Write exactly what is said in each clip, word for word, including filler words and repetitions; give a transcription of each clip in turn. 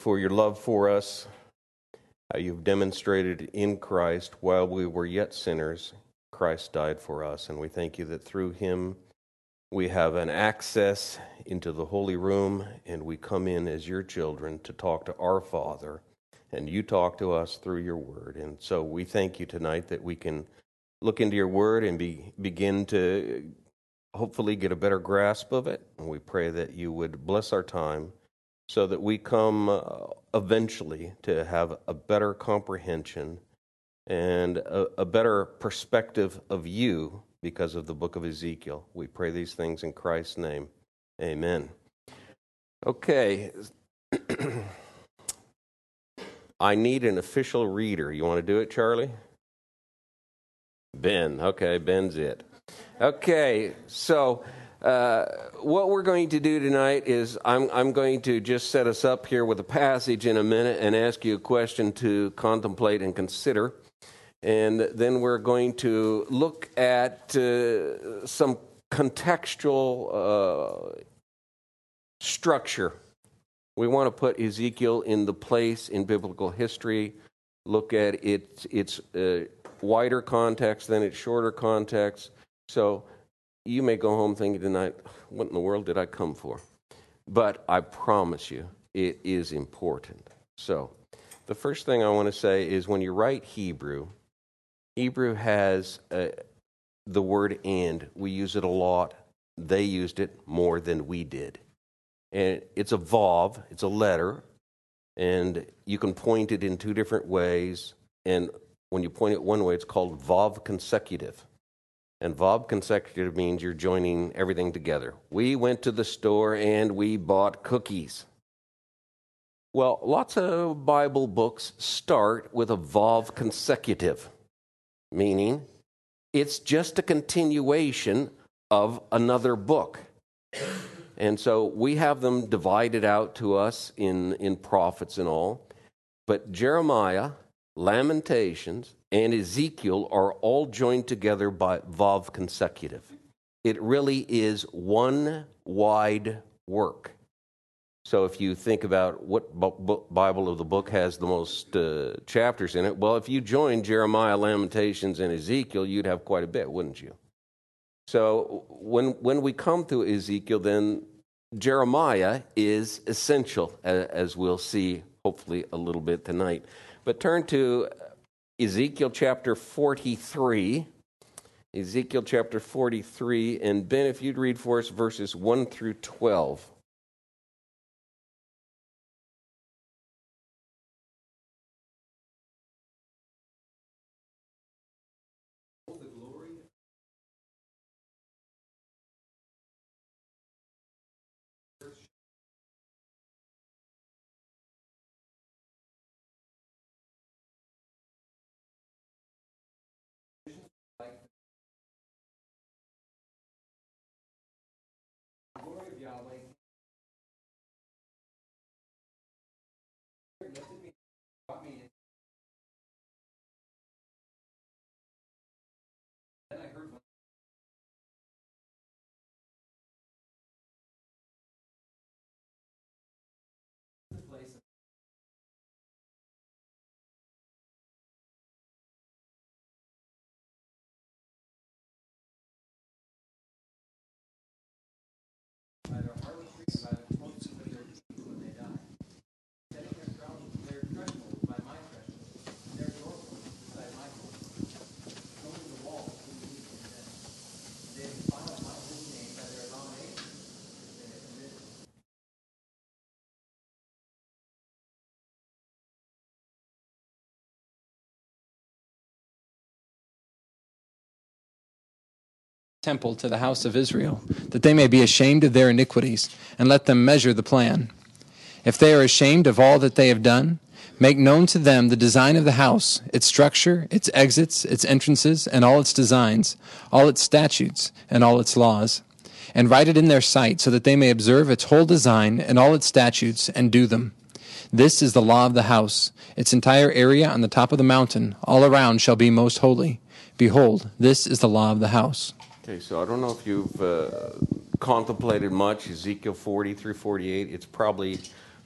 for your love for us, how you've demonstrated in Christ while we were yet sinners, Christ died for us. And we thank you that through him we have an access into the holy room, and we come in as your children to talk to our Father, and you talk to us through your word. And so we thank you tonight that we can look into your word and be, begin to hopefully get a better grasp of it. And we pray that you would bless our time so that we come uh, eventually to have a better comprehension and a, a better perspective of you because of the book of Ezekiel. We pray these things in Christ's name. Amen. Okay. I need an official reader. You want to do it, Charlie? Ben. Okay, Ben's it. Okay, so uh, what we're going to do tonight is I'm, I'm going to just set us up here with a passage in a minute and ask you a question to contemplate and consider. And then we're going to look at uh, some contextual uh, structure. We want to put Ezekiel in the place in biblical history, look at its, its uh, wider context than its shorter context. So you may go home thinking tonight, what in the world did I come for? But I promise you, it is important. So the first thing I want to say is when you write Hebrew, Hebrew has uh, the word and. We use it a lot. They used it more than we did. And it's a vav, it's a letter, and you can point it in two different ways. And when you point it one way, it's called vav consecutive. And vav consecutive means you're joining everything together. We went to the store and we bought cookies. Well, lots of Bible books start with a vav consecutive, meaning it's just a continuation of another book. And so we have them divided out to us in, in prophets and all. But Jeremiah, Lamentations, and Ezekiel are all joined together by vav consecutive. It really is one wide work. So if you think about what Bible of the book has the most uh, chapters in it, well, if you join Jeremiah, Lamentations, and Ezekiel, you'd have quite a bit, wouldn't you? So when when we come to Ezekiel, then Jeremiah is essential, as we'll see hopefully a little bit tonight. But turn to Ezekiel chapter forty-three. Ezekiel chapter forty-three, and Ben, if you'd read for us verses one through twelve. Temple to the house of Israel, that they may be ashamed of their iniquities, and let them measure the plan. If they are ashamed of all that they have done, make known to them the design of the house, its structure, its exits, its entrances, and all its designs, all its statutes, and all its laws, and write it in their sight, so that they may observe its whole design and all its statutes, and do them. This is the law of the house. Its entire area on the top of the mountain, all around, shall be most holy. Behold, this is the law of the house. Okay, so I don't know if you've uh, contemplated much Ezekiel forty through forty-eight. It's probably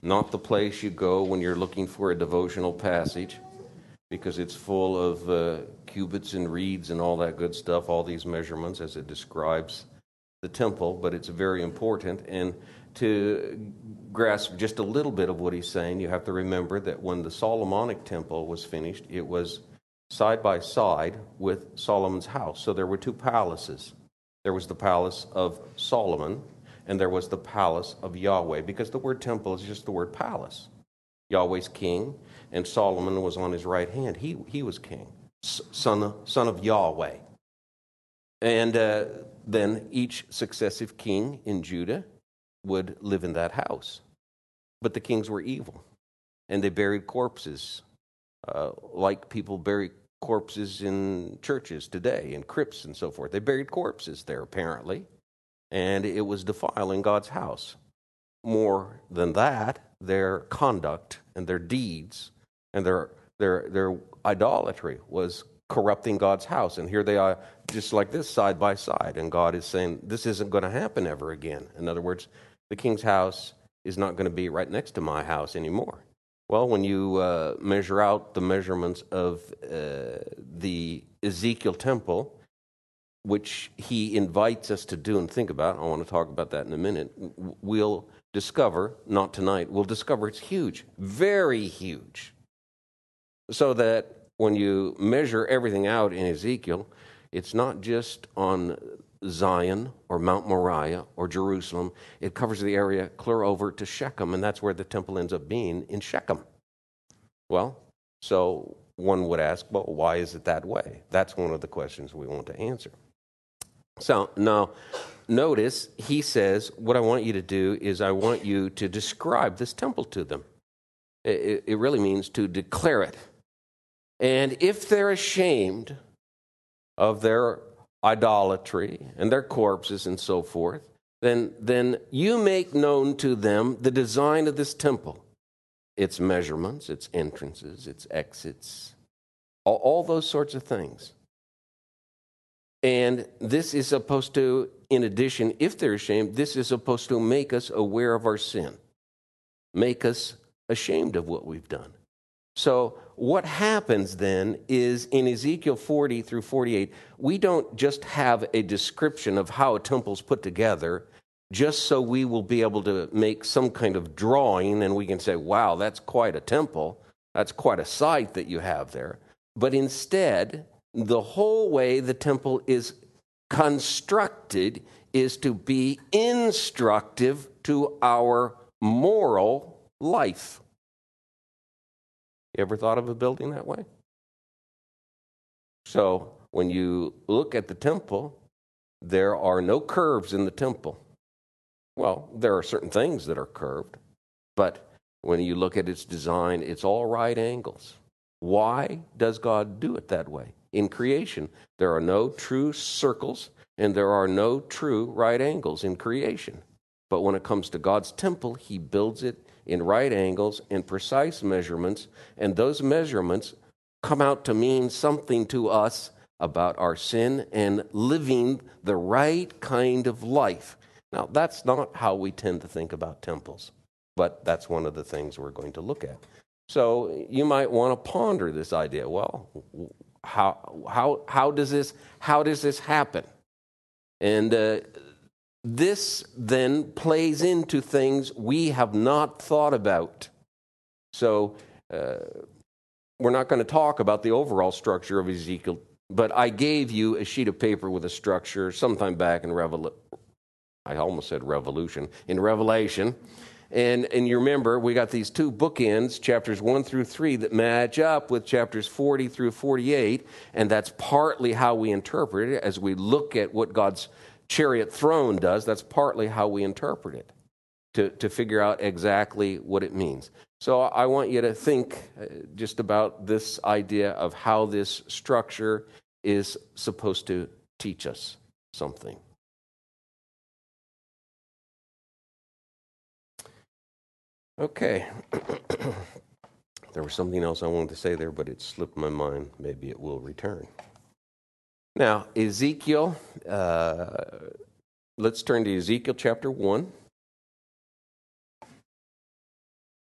not the place you go when you're looking for a devotional passage, because it's full of uh, cubits and reeds and all that good stuff, all these measurements as it describes the temple, but it's very important. And to grasp just a little bit of what he's saying, you have to remember that when the Solomonic temple was finished, it was side by side with Solomon's house. So there were two palaces. There was the palace of Solomon, and there was the palace of Yahweh, because the word temple is just the word palace. Yahweh's king, and Solomon was on his right hand. He he was king, son of, son of Yahweh. And uh, then each successive king in Judah would live in that house. But the kings were evil, and they buried corpses, uh, like people bury corpses in churches today, in crypts and so forth. They buried corpses there, apparently, and it was defiling God's house. More than that, their conduct and their deeds and their their their idolatry was corrupting God's house. And here they are, just like this, side by side. And God is saying, this isn't going to happen ever again. In other words, the king's house is not going to be right next to my house anymore. Well, when you uh, measure out the measurements of uh, the Ezekiel temple, which he invites us to do and think about, I want to talk about that in a minute, we'll discover, not tonight, we'll discover it's huge, very huge. So that when you measure everything out in Ezekiel, it's not just on Zion or Mount Moriah or Jerusalem. It covers the area clear over to Shechem, and that's where the temple ends up being, in Shechem. Well, so one would ask, well, why is it that way? That's one of the questions we want to answer. So now, notice he says, what I want you to do is I want you to describe this temple to them. It, it really means to declare it. And if they're ashamed of their idolatry and their corpses and so forth, then, then you make known to them the design of this temple, its measurements, its entrances, its exits, all, all those sorts of things. And this is supposed to, in addition, if they're ashamed, this is supposed to make us aware of our sin, make us ashamed of what we've done. So what happens then is in Ezekiel forty through forty-eight, we don't just have a description of how a temple's put together just so we will be able to make some kind of drawing and we can say, wow, that's quite a temple. That's quite a site that you have there. But instead, the whole way the temple is constructed is to be instructive to our moral life. You ever thought of a building that way? So when you look at the temple, there are no curves in the temple. Well, there are certain things that are curved, but when you look at its design, it's all right angles. Why does God do it that way? In creation, there are no true circles and there are no true right angles in creation. But when it comes to God's temple, he builds it in right angles and precise measurements, and those measurements come out to mean something to us about our sin and living the right kind of life. Now, that's not how we tend to think about temples, but that's one of the things we're going to look at. So you might want to ponder this idea. Well, how how how does this how does this happen? And uh, this then plays into things we have not thought about. So uh, we're not going to talk about the overall structure of Ezekiel, but I gave you a sheet of paper with a structure sometime back in Revelation. I almost said revolution, in Revelation. And, and you remember, we got these two bookends, chapters one through three, that match up with chapters forty through forty-eight, and that's partly how we interpret it as we look at what God's chariot throne does. That's partly how we interpret it, to, to figure out exactly what it means. So I want you to think just about this idea of how this structure is supposed to teach us something. Okay. There was something else I wanted to say there, but it slipped my mind. Maybe it will return. Now, Ezekiel, uh, let's turn to Ezekiel chapter one.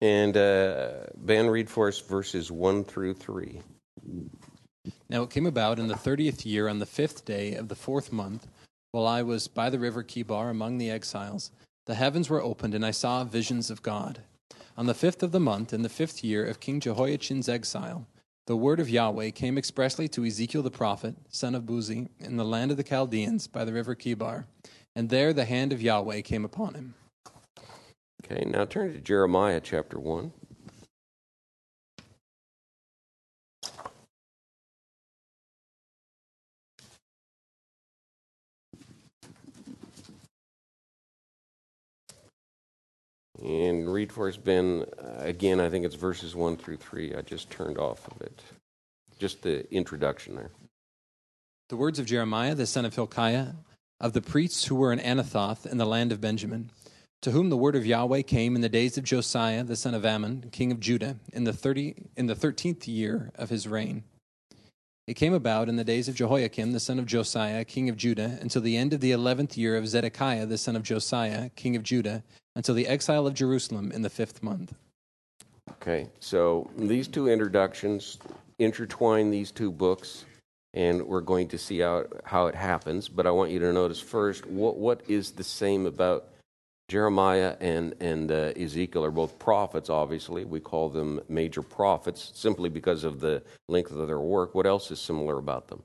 And uh, Ben, read for us verses one through three. Now it came about in the thirtieth year, on the fifth day of the fourth month, while I was by the river Kibar among the exiles, the heavens were opened, and I saw visions of God. On the fifth of the month, in the fifth year of King Jehoiachin's exile, the word of Yahweh came expressly to Ezekiel the prophet, son of Buzi, in the land of the Chaldeans by the river Kibar, and there the hand of Yahweh came upon him. Okay, now turn to Jeremiah chapter one. And read for us, Ben, uh, again, I think it's verses one through three. I just turned off of it. Just the introduction there. The words of Jeremiah, the son of Hilkiah, of the priests who were in Anathoth in the land of Benjamin, to whom the word of Yahweh came in the days of Josiah, the son of Ammon, king of Judah, in the thirty in the thirteenth year of his reign. It came about in the days of Jehoiakim, the son of Josiah, king of Judah, until the end of the eleventh year of Zedekiah, the son of Josiah, king of Judah, until the exile of Jerusalem in the fifth month. Okay, so these two introductions intertwine these two books, and we're going to see how, how it happens. But I want you to notice first, what what is the same about Jeremiah and, and uh, Ezekiel are both prophets, obviously. We call them major prophets simply because of the length of their work. What else is similar about them?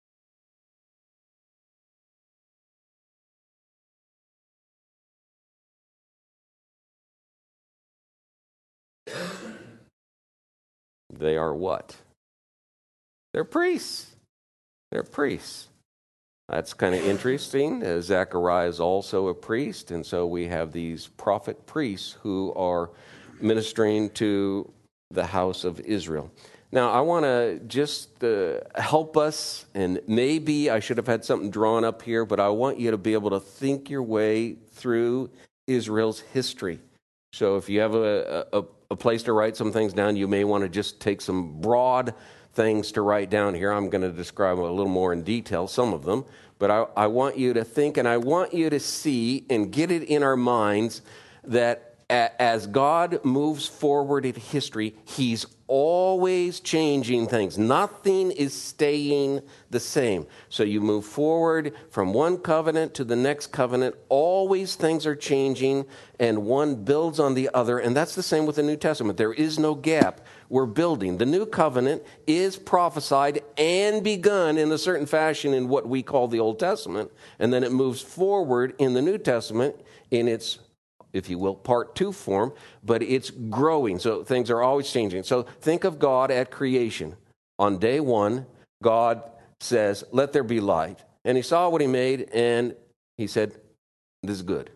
They are what? They're priests. They're priests. That's kind of interesting. Uh, Zechariah is also a priest, and so we have these prophet priests who are ministering to the house of Israel. Now, I want to just uh, help us, and maybe I should have had something drawn up here, but I want you to be able to think your way through Israel's history. So if you have a, a, a place to write some things down, you may want to just take some broad things to write down here. I'm going to describe a little more in detail, some of them. But I, I want you to think, and I want you to see and get it in our minds that a, as God moves forward in history, He's always changing things. Nothing is staying the same. So you move forward from one covenant to the next covenant. Always things are changing, and one builds on the other. And that's the same with the New Testament. There is no gap. We're building. The new covenant is prophesied and begun in a certain fashion in what we call the Old Testament. And then it moves forward in the New Testament in its, if you will, part two form, but it's growing. So things are always changing. So think of God at creation. On day one, God says, let there be light. And He saw what He made, and He said, this is good.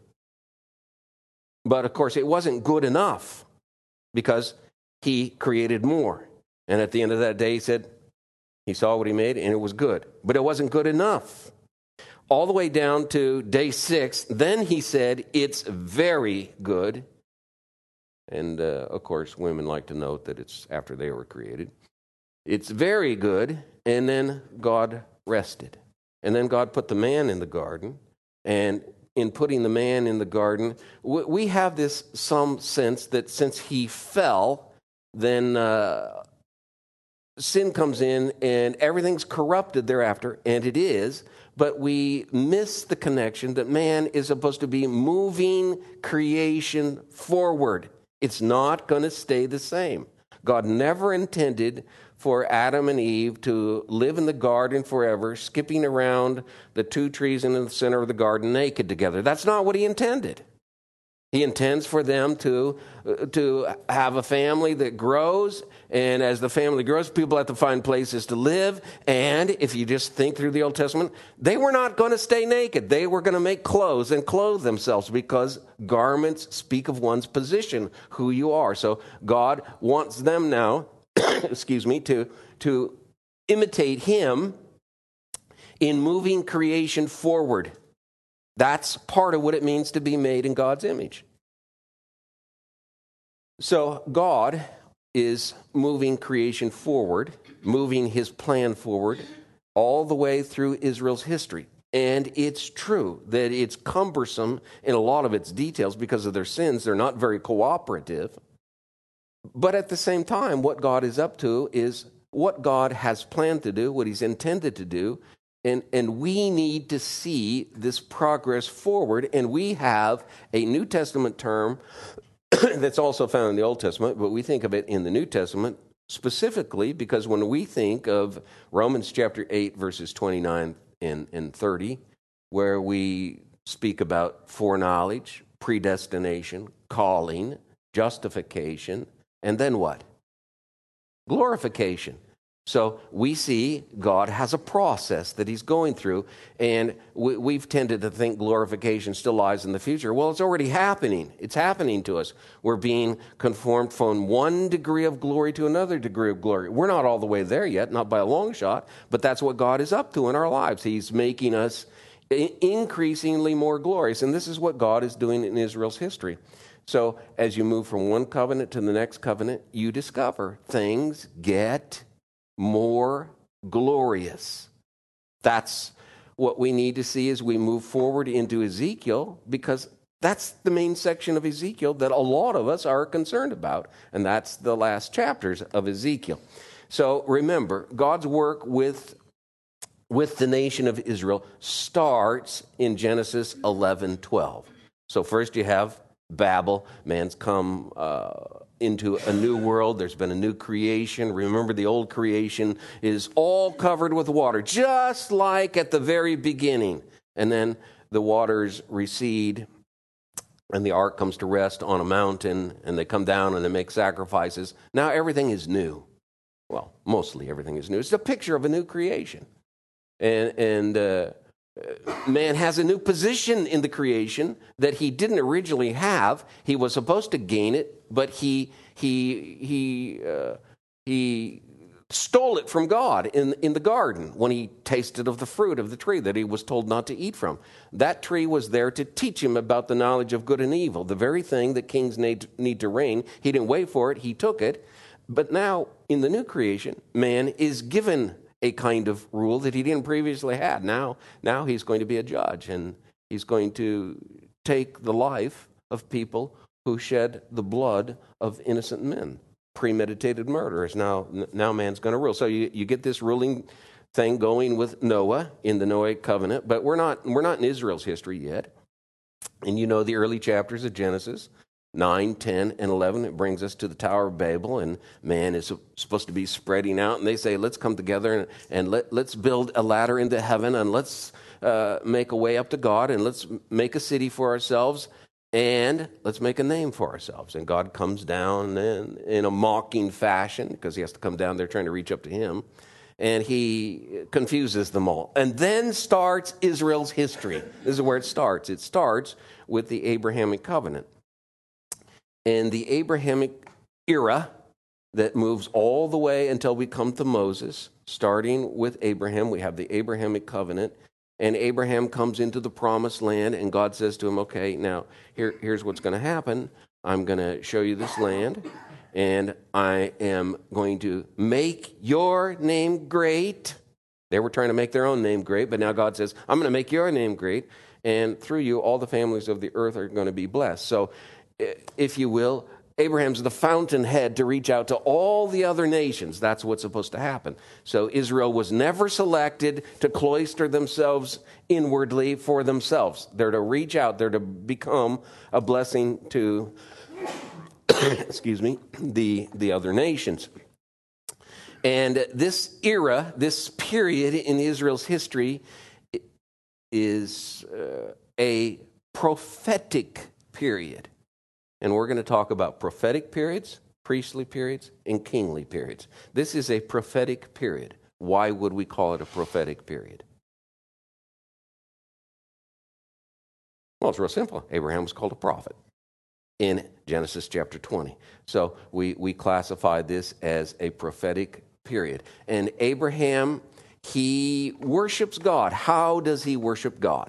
But of course, it wasn't good enough because He created more. And at the end of that day, He said, He saw what He made, and it was good. But it wasn't good enough. All the way down to day six, then He said, it's very good. And, uh, of course, women like to note that it's after they were created. It's very good, and then God rested. And then God put the man in the garden, and in putting the man in the garden, we have this some sense that since he fell, then uh, sin comes in and everything's corrupted thereafter, and it is, but we miss the connection that man is supposed to be moving creation forward. It's not going to stay the same. God never intended for Adam and Eve to live in the garden forever, skipping around the two trees in the center of the garden naked together. That's not what He intended. He intends for them to, uh, to have a family that grows, and as the family grows, people have to find places to live. And if you just think through the Old Testament, they were not going to stay naked. They were going to make clothes and clothe themselves, because garments speak of one's position, who you are. So God wants them now, excuse me, to, to imitate Him in moving creation forward. That's part of what it means to be made in God's image. So God is moving creation forward, moving His plan forward, all the way through Israel's history. And it's true that it's cumbersome in a lot of its details because of their sins. They're not very cooperative. But at the same time, what God is up to is what God has planned to do, what he's intended to do, and, and we need to see this progress forward, and we have a New Testament term that's also found in the Old Testament, but we think of it in the New Testament specifically because when we think of Romans chapter eight, verses twenty-nine and, and thirty, where we speak about foreknowledge, predestination, calling, justification, and then what? Glorification. So we see God has a process that he's going through, and we, we've tended to think glorification still lies in the future. Well, it's already happening. It's happening to us. We're being conformed from one degree of glory to another degree of glory. We're not all the way there yet, not by a long shot, but that's what God is up to in our lives. He's making us increasingly more glorious, and this is what God is doing in Israel's history. So as you move from one covenant to the next covenant, you discover things get more glorious. That's what we need to see as we move forward into Ezekiel, because that's the main section of Ezekiel that a lot of us are concerned about, and that's the last chapters of Ezekiel. So remember, God's work with, with the nation of Israel starts in Genesis eleven twelve. So first you have Babel, man's come uh, into a new world. There's been a new creation. Remember, the old creation is all covered with water, just like at the very beginning. And then the waters recede, and the ark comes to rest on a mountain, and they come down and they make sacrifices. Now everything is new. Well, mostly everything is new. It's a picture of a new creation. And, and uh, man has a new position in the creation that he didn't originally have. He was supposed to gain it, but he he he uh, he stole it from God in in the garden when he tasted of the fruit of the tree that he was told not to eat from. That tree was there to teach him about the knowledge of good and evil, the very thing that kings need need to reign. He didn't wait for it; he took it. But now, in the new creation, man is given a kind of rule that he didn't previously have. Now, now he's going to be a judge, and he's going to take the life of people who shed the blood of innocent men, premeditated murderers. Now, now man's going to rule. So you, you get this ruling thing going with Noah in the Noahic covenant, but we're not we're not in Israel's history yet. And you know the early chapters of Genesis. nine, ten, and eleven, it brings us to the Tower of Babel, and man is supposed to be spreading out, and they say, let's come together and, and let, let's build a ladder into heaven, and let's uh, make a way up to God, and let's make a city for ourselves, and let's make a name for ourselves. And God comes down in, in a mocking fashion, because he has to come down there trying to reach up to him, and he confuses them all. And then starts Israel's history. This is where it starts. It starts with the Abrahamic covenant. And the Abrahamic era that moves all the way until we come to Moses, starting with Abraham, we have the Abrahamic covenant, and Abraham comes into the promised land, and God says to him, okay, now here, here's what's going to happen. I'm going to show you this land, and I am going to make your name great. They were trying to make their own name great, but now God says, I'm going to make your name great, and through you, all the families of the earth are going to be blessed. So, if you will, Abraham's the fountainhead to reach out to all the other nations. That's what's supposed to happen. So Israel was never selected to cloister themselves inwardly for themselves. They're to reach out. They're to become a blessing to, excuse me, the, the other nations. And this era, this period in Israel's history is uh, a prophetic period. And we're going to talk about prophetic periods, priestly periods, and kingly periods. This is a prophetic period. Why would we call it a prophetic period? Well, it's real simple. Abraham was called a prophet in Genesis chapter twenty. So we, we classify this as a prophetic period. And Abraham, he worships God. How does he worship God?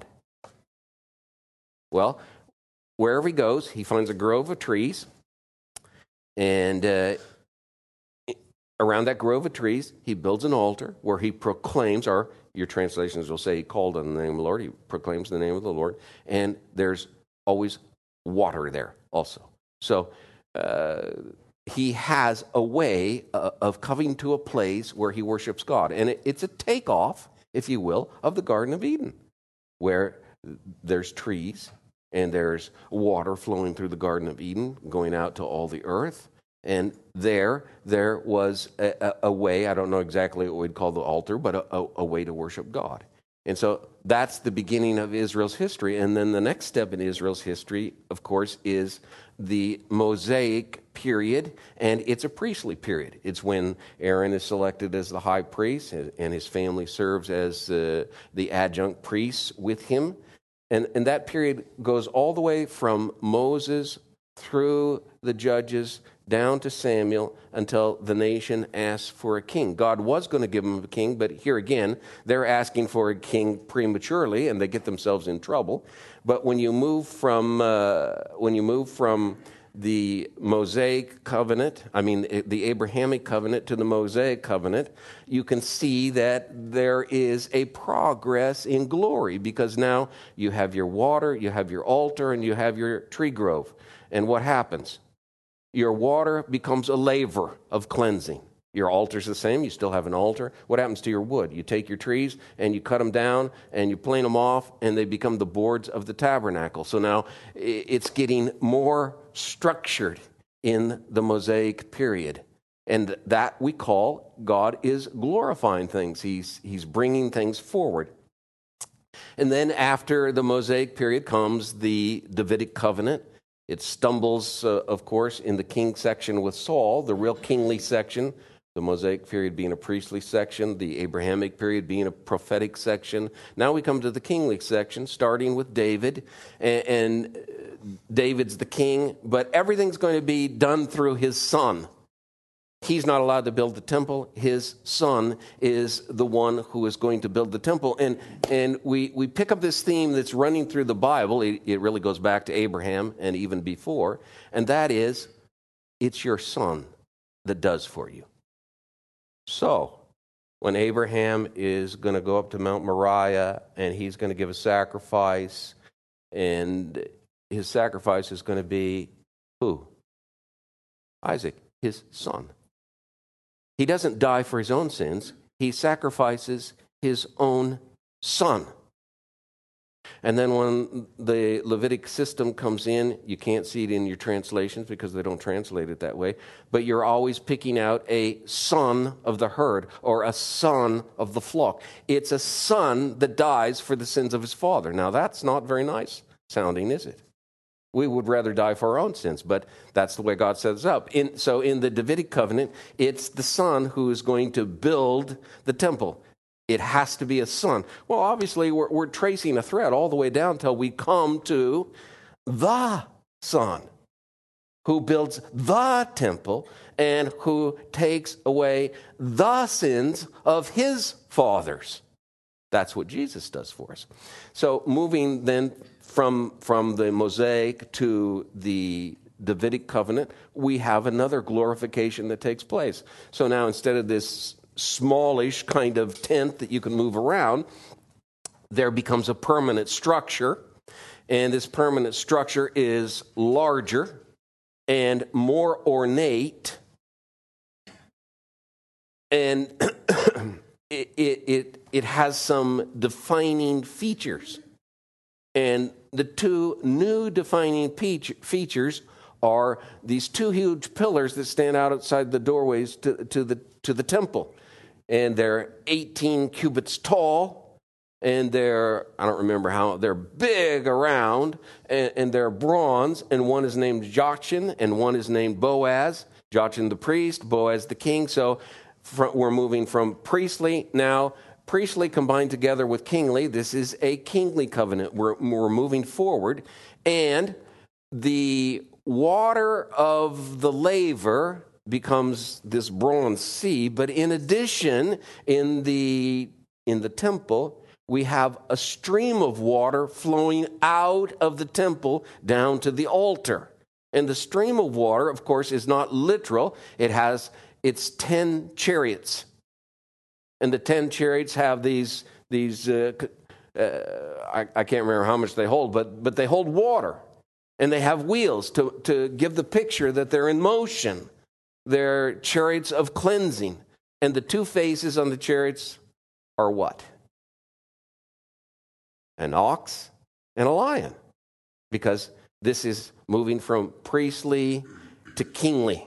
Well, wherever he goes, he finds a grove of trees, and uh, around that grove of trees, he builds an altar where he proclaims, or your translations will say he called on the name of the Lord, he proclaims the name of the Lord, and there's always water there also. So uh, he has a way uh, of coming to a place where he worships God. And it, it's a takeoff, if you will, of the Garden of Eden, where there's trees and there's water flowing through the Garden of Eden, going out to all the earth. And there, there was a, a, a way, I don't know exactly what we'd call the altar, but a, a, a way to worship God. And so that's the beginning of Israel's history. And then the next step in Israel's history, of course, is the Mosaic period, and it's a priestly period. It's when Aaron is selected as the high priest, and his family serves as uh, the adjunct priests with him. And, and that period goes all the way from Moses through the judges down to Samuel until the nation asks for a king. God was going to give them a king, but here again, they're asking for a king prematurely, and they get themselves in trouble. But when you move from uh, when you move from the Mosaic covenant, I mean the Abrahamic covenant to the Mosaic covenant, you can see that there is a progress in glory, because now you have your water, you have your altar, and you have your tree grove. And what happens? Your water becomes a laver of cleansing. Your altar's the same. You still have an altar. What happens to your wood? You take your trees and you cut them down and you plane them off, and they become the boards of the tabernacle. So now it's getting more structured in the Mosaic period. And that we call God is glorifying things. He's, he's bringing things forward. And then after the Mosaic period comes the Davidic covenant. It stumbles, uh, of course, in the king section with Saul, the real kingly section, the Mosaic period being a priestly section, the Abrahamic period being a prophetic section. Now we come to the kingly section, starting with David, and, and David's the king, but everything's going to be done through his son. He's not allowed to build the temple. His son is the one who is going to build the temple. And and we, we pick up this theme that's running through the Bible. It, it really goes back to Abraham and even before. And that is, it's your son that does for you. So, when Abraham is going to go up to Mount Moriah and he's going to give a sacrifice, and his sacrifice is going to be who? Isaac, his son. He doesn't die for his own sins. He sacrifices his own son. And then when the Levitic system comes in, you can't see it in your translations because they don't translate it that way, but you're always picking out a son of the herd or a son of the flock. It's a son that dies for the sins of his father. Now, that's not very nice sounding, is it? We would rather die for our own sins, but that's the way God sets it up. In, so in the Davidic covenant, it's the son who is going to build the temple. It has to be a son. Well, obviously, we're, we're tracing a thread all the way down until we come to the son who builds the temple and who takes away the sins of his fathers. That's what Jesus does for us. So moving then from, from the Mosaic to the Davidic covenant, we have another glorification that takes place. So now instead of this smallish kind of tent that you can move around, there becomes a permanent structure. And this permanent structure is larger and more ornate. And it, it, it, it has some defining features. And the two new defining features are these two huge pillars that stand out outside the doorways to, to the to the temple. And they're eighteen cubits tall, and they're, I don't remember how, they're big around, and, and they're bronze, and one is named Jachin, and one is named Boaz. Jachin the priest, Boaz the king. So we're moving from priestly now, priestly combined together with kingly. This is a kingly covenant. We're, we're moving forward. And the water of the laver becomes this bronze sea. But in addition, in the, in the temple, we have a stream of water flowing out of the temple down to the altar. And the stream of water, of course, is not literal. It has its ten chariots. And the ten chariots have these, these uh, uh, I, I can't remember how much they hold, but, but they hold water. And they have wheels to, to give the picture that they're in motion. They're chariots of cleansing. And the two faces on the chariots are what? An ox and a lion. Because this is moving from priestly to kingly.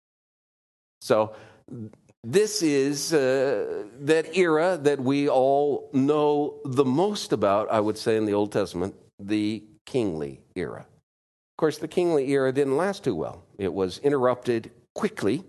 So this is uh, that era that we all know the most about, I would say, in the Old Testament, the kingly era. Of course, the kingly era didn't last too well. It was interrupted quickly,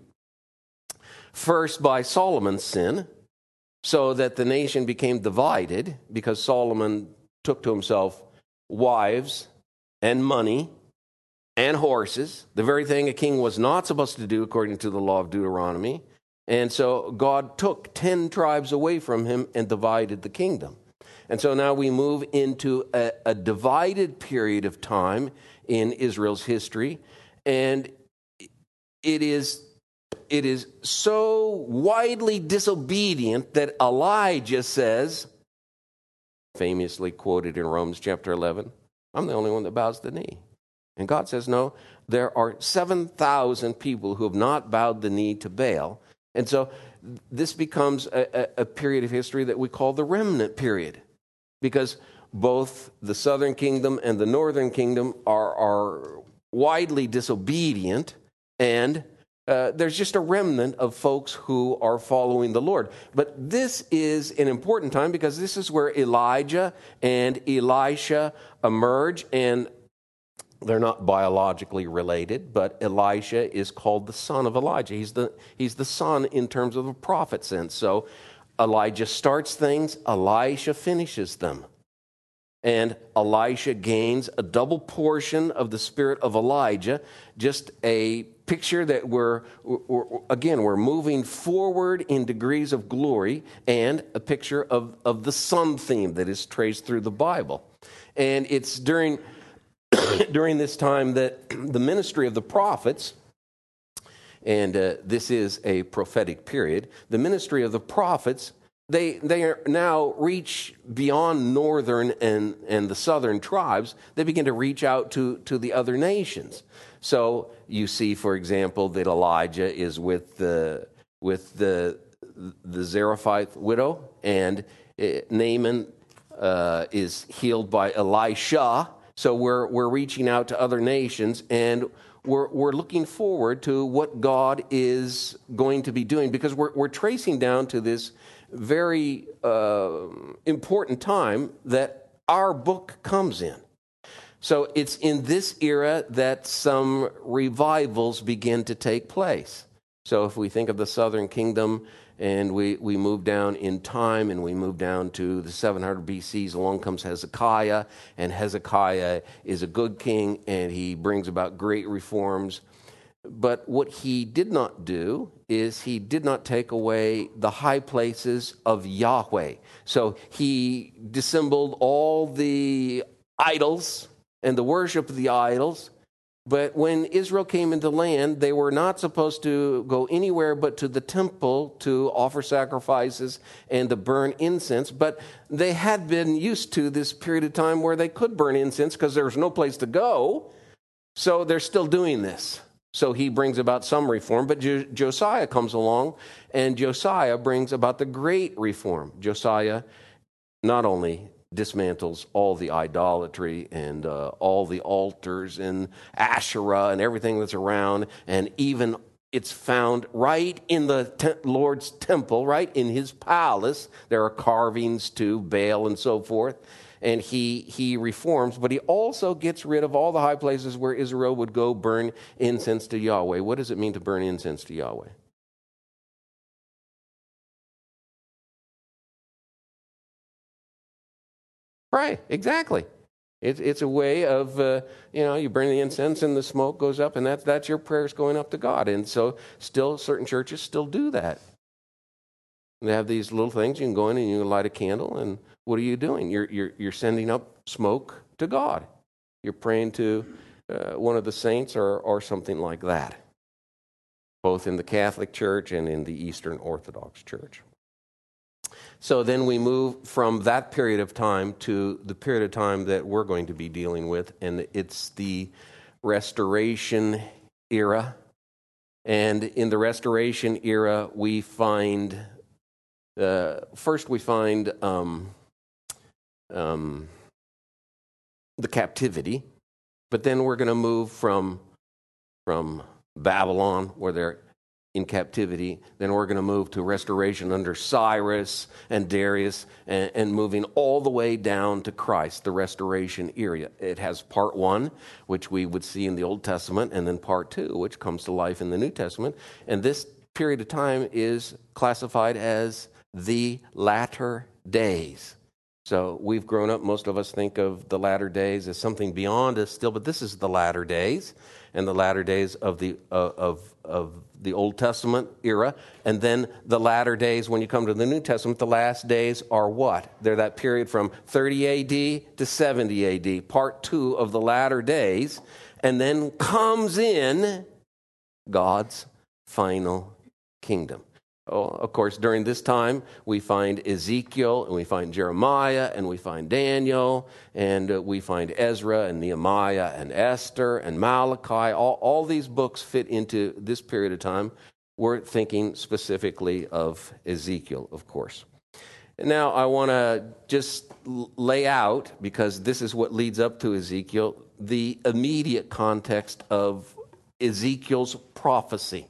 first by Solomon's sin, so that the nation became divided because Solomon took to himself wives and money and horses, the very thing a king was not supposed to do according to the law of Deuteronomy. And so God took ten tribes away from him and divided the kingdom. And so now we move into a, a divided period of time in Israel's history. And it is, it is so widely disobedient that Elijah says, famously quoted in Romans chapter eleven, I'm the only one that bows the knee. And God says, no, there are seven thousand people who have not bowed the knee to Baal. And so this becomes a, a, a period of history that we call the remnant period, because both the southern kingdom and the northern kingdom are, are widely disobedient, and uh, there's just a remnant of folks who are following the Lord. But this is an important time because this is where Elijah and Elisha emerge, and they're not biologically related, but Elisha is called the son of Elijah. He's the, he's the son in terms of a prophet sense. So Elijah starts things, Elisha finishes them. And Elisha gains a double portion of the spirit of Elijah, just a picture that we're, we're again, we're moving forward in degrees of glory, and a picture of, of the son theme that is traced through the Bible. And it's during... during this time that the ministry of the prophets, and uh, this is a prophetic period, the ministry of the prophets, they they are now reach beyond northern and, and the southern tribes. They begin to reach out to, to the other nations. So you see, for example, that Elijah is with the, with the, the Zarephath widow, and uh, Naaman uh, is healed by Elisha. So we're we're reaching out to other nations, and we're we're looking forward to what God is going to be doing, because we're we're tracing down to this very uh, important time that our book comes in. So it's in this era that some revivals begin to take place. So if we think of the southern kingdom, and we, we move down in time, and we move down to the seven hundred B C, along comes Hezekiah, and Hezekiah is a good king, and he brings about great reforms. But what he did not do is he did not take away the high places of Yahweh. So he dissembled all the idols and the worship of the idols. But when Israel came into land, they were not supposed to go anywhere but to the temple to offer sacrifices and to burn incense. But they had been used to this period of time where they could burn incense because there was no place to go. So they're still doing this. So he brings about some reform. But Jo- Josiah comes along, and Josiah brings about the great reform. Josiah not only dismantles all the idolatry and uh, all the altars and Asherah and everything that's around, and even it's found right in the te- Lord's temple, right in his palace. There are carvings to Baal and so forth, and he he reforms, but he also gets rid of all the high places where Israel would go burn incense to Yahweh. What does it mean to burn incense to Yahweh? Right, exactly. It's it's a way of, uh, you know, you burn the incense and the smoke goes up, and that's, that's your prayers going up to God. And so still, certain churches still do that. They have these little things. You can go in and you can light a candle, and what are you doing? You're, you're, you're sending up smoke to God. You're praying to uh, one of the saints or, or something like that, both in the Catholic Church and in the Eastern Orthodox Church. So then we move from that period of time to the period of time that we're going to be dealing with, and it's the Restoration era. And in the Restoration era, we find, uh, first we find um, um, the captivity, but then we're going to move from, from Babylon, where they're in captivity, then we're going to move to restoration under Cyrus and Darius, and, and moving all the way down to Christ, the restoration era. It has part one, which we would see in the Old Testament, and then part two, which comes to life in the New Testament. And this period of time is classified as the latter days. So we've grown up, most of us think of the latter days as something beyond us still, but this is the latter days, and the latter days of the uh, of of the Old Testament era. And then the latter days, when you come to the New Testament, the last days are what? They're that period from thirty A D to seventy A D, part two of the latter days. And then comes in God's final kingdom. Oh, of course, during this time, we find Ezekiel, and we find Jeremiah, and we find Daniel, and uh, we find Ezra, and Nehemiah, and Esther, and Malachi. All, all these books fit into this period of time. We're thinking specifically of Ezekiel, of course. Now, I want to just lay out, because this is what leads up to Ezekiel, the immediate context of Ezekiel's prophecy.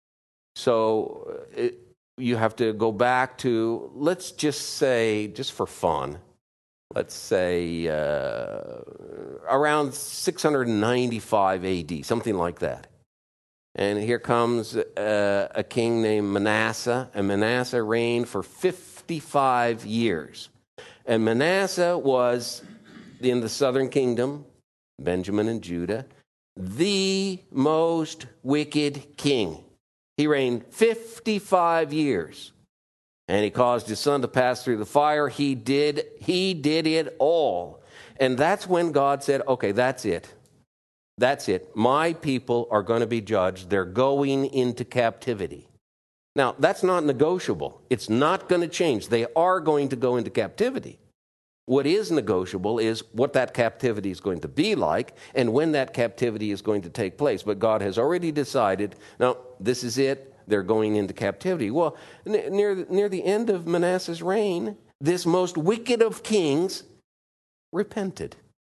So it, you have to go back to, let's just say, just for fun, let's say uh, around six hundred ninety-five A D, something like that. And here comes uh, a king named Manasseh, and Manasseh reigned for fifty-five years. And Manasseh was, in the southern kingdom, Benjamin and Judah, the most wicked king. He reigned fifty-five years, and he caused his son to pass through the fire. He did, he did it all. And that's when God said, okay, that's it. That's it. My people are going to be judged. They're going into captivity. Now, that's not negotiable. It's not going to change. They are going to go into captivity. What is negotiable is what that captivity is going to be like and when that captivity is going to take place. But God has already decided, no, this is it. They're going into captivity. Well, near, near the end of Manasseh's reign, this most wicked of kings repented.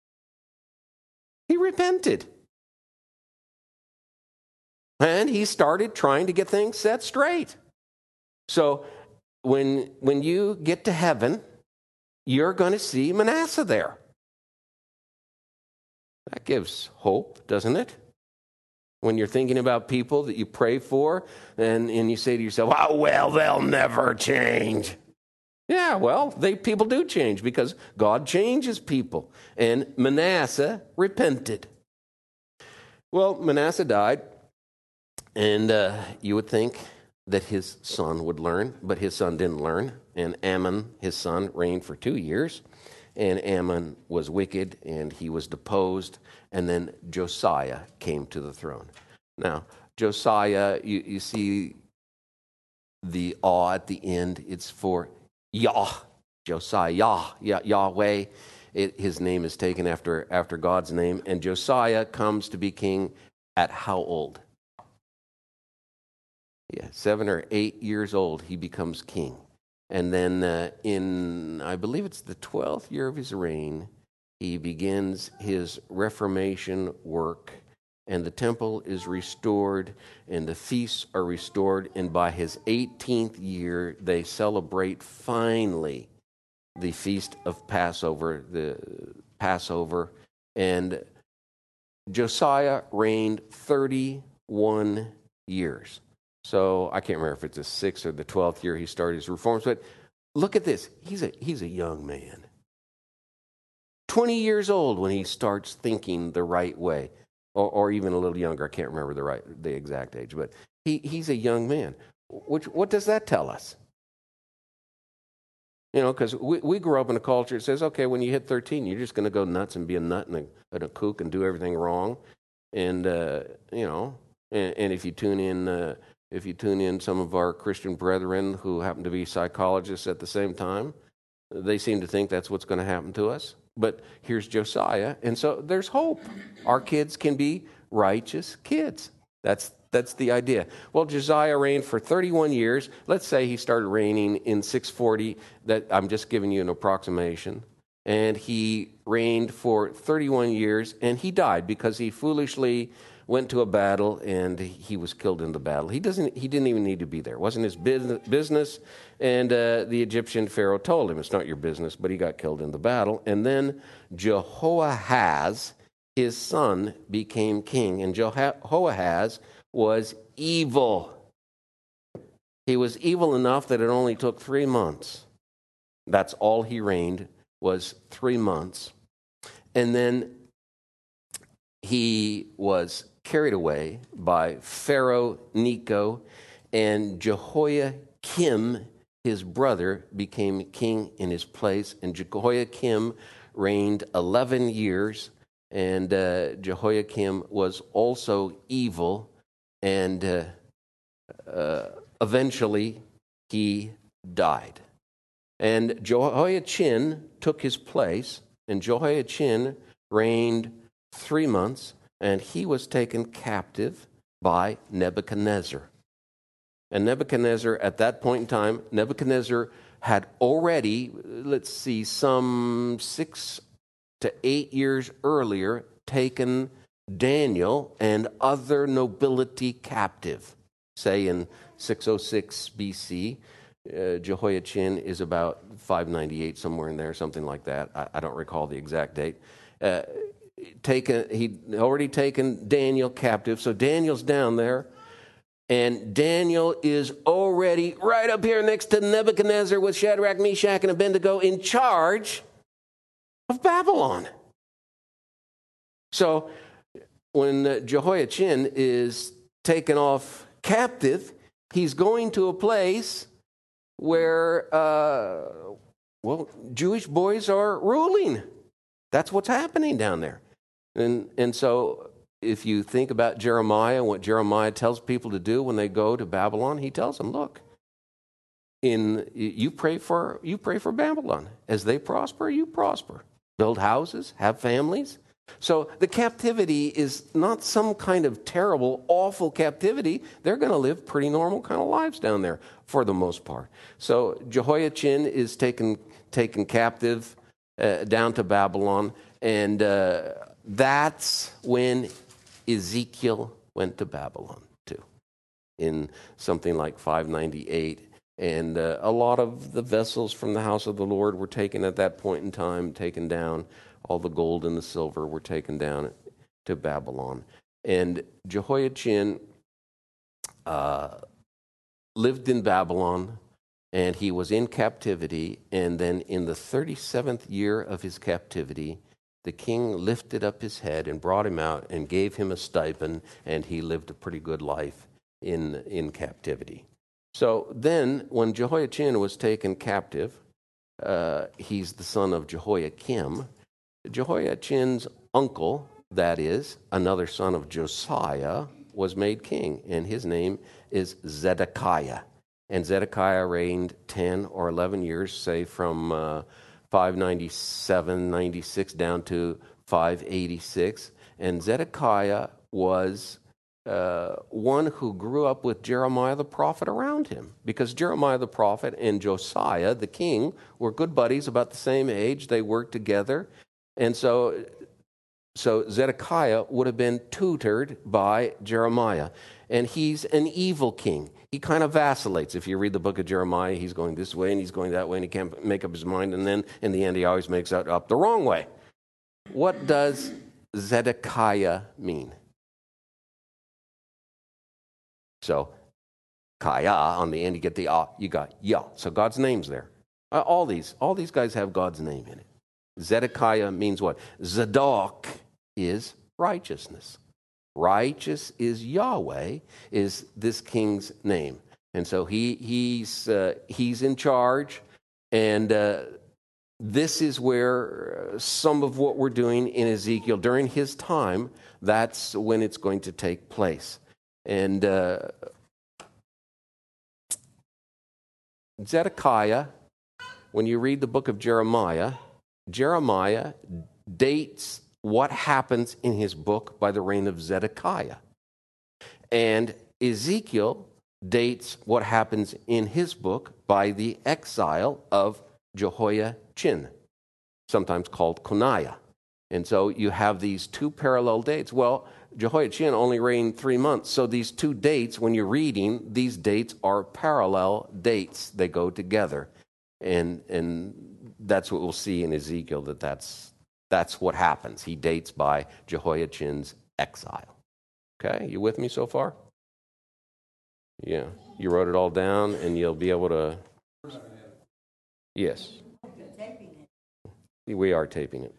He repented. And he started trying to get things set straight. So when, when you get to heaven, you're going to see Manasseh there. That gives hope, doesn't it? When you're thinking about people that you pray for, and, and you say to yourself, oh, well, they'll never change. Yeah, well, they people do change because God changes people. And Manasseh repented. Well, Manasseh died, and uh, you would think that his son would learn, but his son didn't learn. And Ammon, his son, reigned for two years. And Ammon was wicked, and he was deposed. And then Josiah came to the throne. Now, Josiah, you, you see the awe at the end. It's for Yah, Josiah, Yah, Yah Yahweh. It, his name is taken after, after God's name. And Josiah comes to be king at how old? Yeah, seven or eight years old, he becomes king. And then uh, in, I believe it's the twelfth year of his reign, he begins his Reformation work, and the temple is restored, and the feasts are restored, and by his eighteenth year, they celebrate finally the feast of Passover, the Passover, and Josiah reigned thirty-one years. So I can't remember if it's the sixth or the twelfth year he started his reforms, but look at this. He's a, he's a young man. twenty years old when he starts thinking the right way, or, or even a little younger. I can't remember the right, the exact age, but he, he's a young man. Which, what does that tell us? You know, because we, we grew up in a culture that says, okay, when you hit thirteen, you're just going to go nuts and be a nut and a, and a kook and do everything wrong. And, uh, you know, and, and if you tune in... Uh, If you tune in some of our Christian brethren who happen to be psychologists at the same time, they seem to think that's what's going to happen to us. But here's Josiah, and so there's hope. Our kids can be righteous kids. That's That's the idea. Well, Josiah reigned for thirty-one years. Let's say he started reigning in six forty. That I'm just giving you an approximation. And he reigned for thirty-one years, and he died because he foolishly went to a battle, and he was killed in the battle. He doesn't. He didn't even need to be there. It wasn't his business. And uh, the Egyptian Pharaoh told him, it's not your business, but he got killed in the battle. And then Jehoahaz, his son, became king. And Jehoahaz was evil. He was evil enough that it only took three months. That's all he reigned, was three months. And then he was carried away by Pharaoh Necho, and Jehoiakim, his brother, became king in his place. And Jehoiakim reigned eleven years, and uh, Jehoiakim was also evil, and uh, uh, eventually he died. And Jehoiachin took his place, and Jehoiachin reigned three months, and he was taken captive by Nebuchadnezzar. And Nebuchadnezzar, at that point in time, Nebuchadnezzar had already, let's see, some six to eight years earlier, taken Daniel and other nobility captive. Say in six oh six B C, uh, Jehoiachin is about five ninety-eight, somewhere in there, something like that. I, I don't recall the exact date. Uh, taken, he'd already taken Daniel captive, so Daniel's down there. And Daniel is already right up here next to Nebuchadnezzar with Shadrach, Meshach, and Abednego in charge of Babylon. So when Jehoiachin is taken off captive, he's going to a place where, uh, well, Jewish boys are ruling. That's what's happening down there. And, and so if you think about Jeremiah, what Jeremiah tells people to do when they go to Babylon, he tells them, look, in you pray for you pray for Babylon. As they prosper, you prosper. Build houses, have families. So the captivity is not some kind of terrible, awful captivity. They're going to live pretty normal kind of lives down there for the most part. So Jehoiachin is taken taken captive uh, down to Babylon, and uh, that's when Ezekiel went to Babylon too, in something like five ninety-eight. And uh, a lot of the vessels from the house of the Lord were taken at that point in time, taken down. All the gold and the silver were taken down to Babylon. And Jehoiachin uh, lived in Babylon, and he was in captivity. And then in the thirty-seventh year of his captivity, the king lifted up his head and brought him out and gave him a stipend, and he lived a pretty good life in, in captivity. So then, when Jehoiachin was taken captive, uh, he's the son of Jehoiakim. Jehoiachin's uncle, that is, another son of Josiah, was made king, and his name is Zedekiah. And Zedekiah reigned ten or eleven years, say from uh, five ninety-seven, ninety-six down to five eighty-six. And Zedekiah was uh, one who grew up with Jeremiah the prophet around him, because Jeremiah the prophet and Josiah the king were good buddies, about the same age. They worked together. And so, so Zedekiah would have been tutored by Jeremiah. And he's an evil king. He kind of vacillates. If you read the book of Jeremiah, he's going this way and he's going that way, and he can't make up his mind. And then in the end, he always makes it up the wrong way. What does Zedekiah mean? So, Kaya, on the end, you get the ah, you got Yah. So God's name's there. Uh, all these, all these guys have God's name in it. Zedekiah means what? Zadok is righteousness. Righteous is Yahweh, is this king's name. And so he he's uh, he's in charge, and uh, this is where some of what we're doing in Ezekiel during his time, that's when it's going to take place. And uh, Zedekiah, when you read the book of Jeremiah, Jeremiah dates what happens in his book by the reign of Zedekiah. And Ezekiel dates what happens in his book by the exile of Jehoiachin, sometimes called Coniah. And so you have these two parallel dates. Well, Jehoiachin only reigned three months. So these two dates, when you're reading, these dates are parallel dates. They go together. And and that's what we'll see in Ezekiel, that that's, that's what happens. He dates by Jehoiachin's exile. Okay, you with me so far? Yeah, you wrote it all down, and you'll be able to... Yes. We are taping it.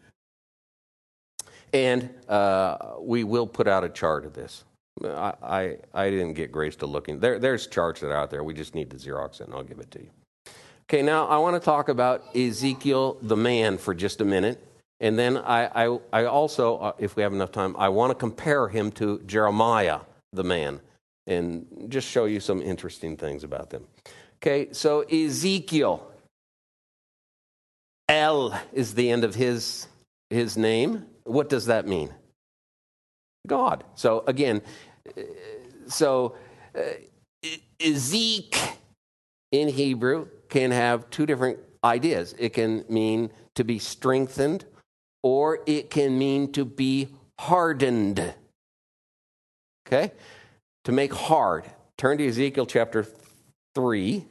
And uh, we will put out a chart of this. I, I I didn't get Grace to looking. There, there's charts that are out there. We just need to Xerox it, and I'll give it to you. Okay, now I want to talk about Ezekiel the man for just a minute. And then I, I, I also, uh, if we have enough time, I want to compare him to Jeremiah the man and just show you some interesting things about them. Okay, so Ezekiel. El is the end of his his name. What does that mean? God. So again, so uh, Ezek in Hebrew can have two different ideas. It can mean to be strengthened, or it can mean to be hardened. Okay? To make hard. Turn to Ezekiel chapter three.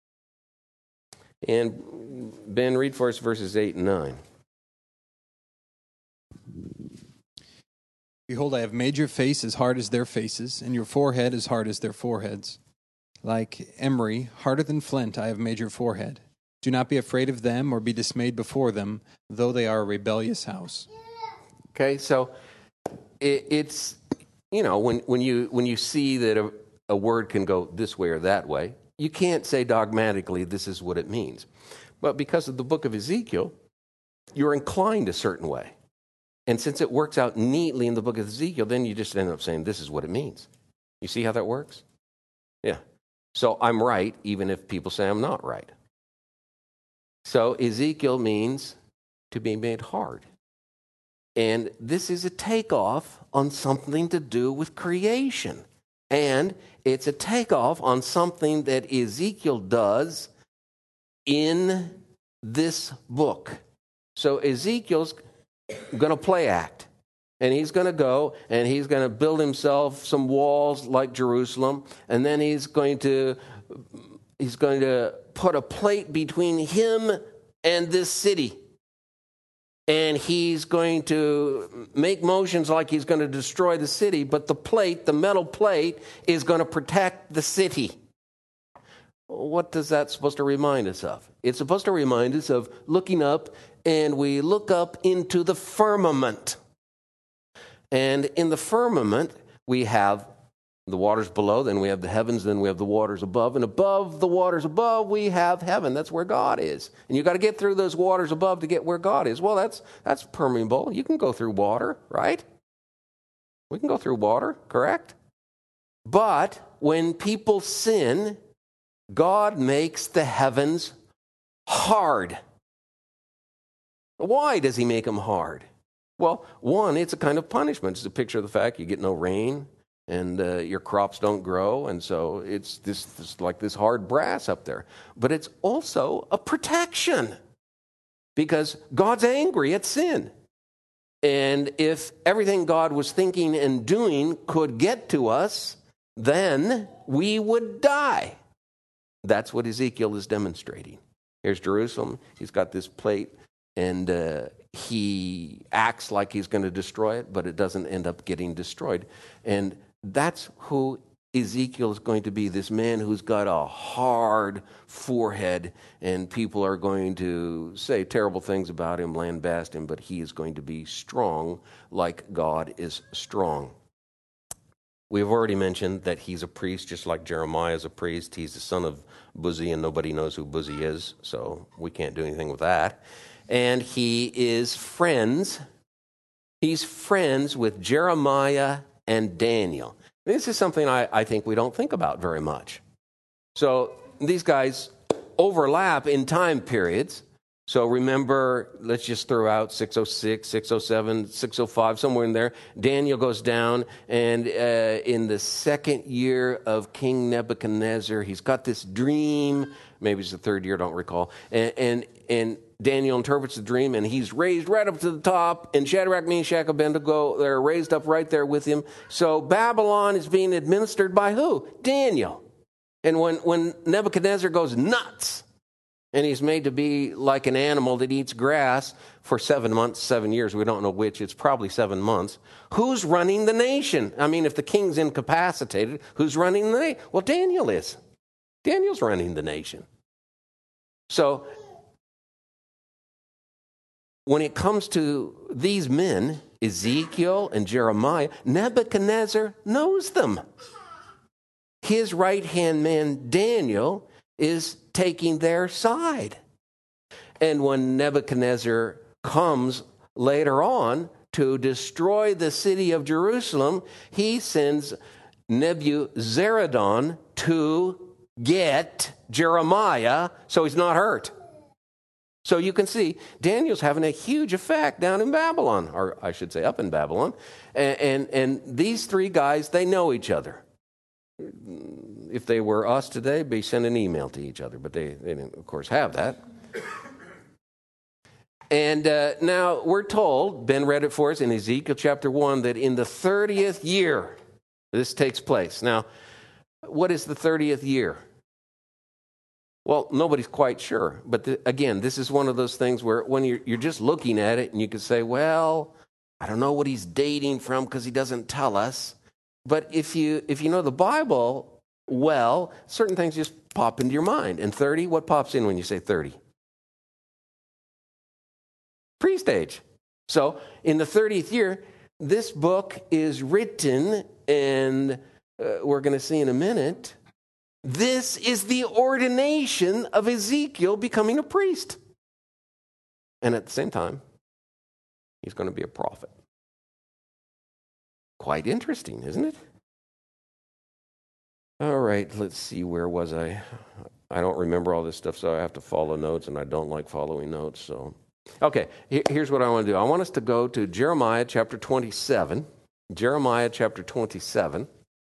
And Ben, read for us verses eight and nine. Behold, I have made your face as hard as their faces, and your forehead as hard as their foreheads. Like emery, harder than flint, I have made your forehead. Do not be afraid of them or be dismayed before them, though they are a rebellious house. Okay, so it, it's, you know, when, when you when you see that a, a word can go this way or that way, you can't say dogmatically this is what it means. But because of the book of Ezekiel, you're inclined a certain way. And since it works out neatly in the book of Ezekiel, then you just end up saying this is what it means. You see how that works? Yeah. So I'm right, even if people say I'm not right. So Ezekiel means to be made hard. And this is a takeoff on something to do with creation. And it's a takeoff on something that Ezekiel does in this book. So Ezekiel's going to play act. And he's going to go and he's going to build himself some walls like Jerusalem. And then he's going to he's going to put a plate between him and this city. And he's going to make motions like he's going to destroy the city, but the plate, the metal plate, is going to protect the city. What does that supposed to remind us of? It's supposed to remind us of looking up, and we look up into the firmament. And in the firmament, we have the waters below, then we have the heavens, then we have the waters above, and above the waters above, we have heaven. That's where God is. And you've got to get through those waters above to get where God is. Well, that's that's permeable. You can go through water, right? We can go through water, correct? But when people sin, God makes the heavens hard. Why does he make them hard? Well, one, it's a kind of punishment. It's a picture of the fact you get no rain, and uh, your crops don't grow, and so it's this, this like this hard brass up there. But it's also a protection, because God's angry at sin. And if everything God was thinking and doing could get to us, then we would die. That's what Ezekiel is demonstrating. Here's Jerusalem. He's got this plate, and uh, he acts like he's going to destroy it, but it doesn't end up getting destroyed. And that's who Ezekiel is going to be, this man who's got a hard forehead, and people are going to say terrible things about him, lambast him, but he is going to be strong like God is strong. We've already mentioned that he's a priest, just like Jeremiah is a priest. He's the son of Buzi, and nobody knows who Buzi is, so we can't do anything with that. And he is friends. He's friends with Jeremiah and Daniel. This is something I, I think we don't think about very much. So these guys overlap in time periods. So remember, let's just throw out six oh six, six oh seven, six oh five, somewhere in there. Daniel goes down, and uh, in the second year of King Nebuchadnezzar, he's got this dream. Maybe it's the third year, I don't recall. And, and, and Daniel interprets the dream, and he's raised right up to the top, and Shadrach, Meshach, Abednego, they're raised up right there with him. So Babylon is being administered by who? Daniel. And when, when Nebuchadnezzar goes nuts, and he's made to be like an animal that eats grass for seven months, seven years. We don't know which. It's probably seven months. Who's running the nation? I mean, if the king's incapacitated, who's running the nation? Well, Daniel is. Daniel's running the nation. So when it comes to these men, Ezekiel and Jeremiah, Nebuchadnezzar knows them. His right-hand man, Daniel, is taking their side. And when Nebuchadnezzar comes later on to destroy the city of Jerusalem, he sends Nebuzaradan to get Jeremiah so he's not hurt. So you can see Daniel's having a huge effect down in Babylon, or I should say up in Babylon. And, and, and these three guys, they know each other. If they were us today, they'd be sending an email to each other, but they, they didn't, of course, have that. And uh, now we're told, Ben read it for us in Ezekiel chapter one, that in the thirtieth year, this takes place. Now, what is the thirtieth year? Well, nobody's quite sure. But the, again, this is one of those things where when you're, you're just looking at it and you can say, well, I don't know what he's dating from because he doesn't tell us. But if you if you know the Bible well, certain things just pop into your mind. And thirty, what pops in when you say thirty? Priest age. So in the thirtieth year, this book is written, and uh, we're going to see in a minute, this is the ordination of Ezekiel becoming a priest. And at the same time, he's going to be a prophet. Quite interesting, isn't it? All right, let's see, where was I? I don't remember all this stuff, so I have to follow notes, and I don't like following notes. So, okay, here's what I want to do. I want us to go to Jeremiah chapter twenty-seven. Jeremiah chapter twenty-seven.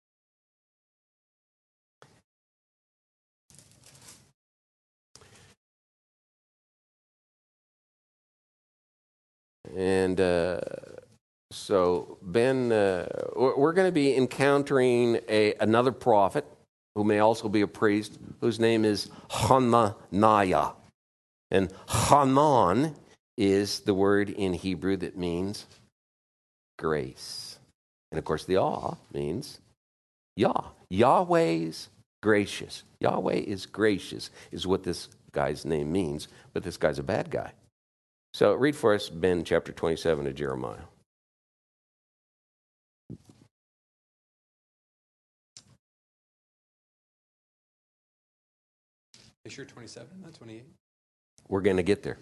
And uh, so, Ben, uh, we're going to be encountering a, another prophet who may also be a priest, whose name is Hananiah. And Hanan is the word in Hebrew that means grace. And of course, the Ah means Yah. Yahweh's gracious. Yahweh is gracious, is what this guy's name means, but this guy's a bad guy. So read for us, Ben, chapter twenty-seven of Jeremiah. You sure twenty-seven, not twenty-eight? We're going to get there.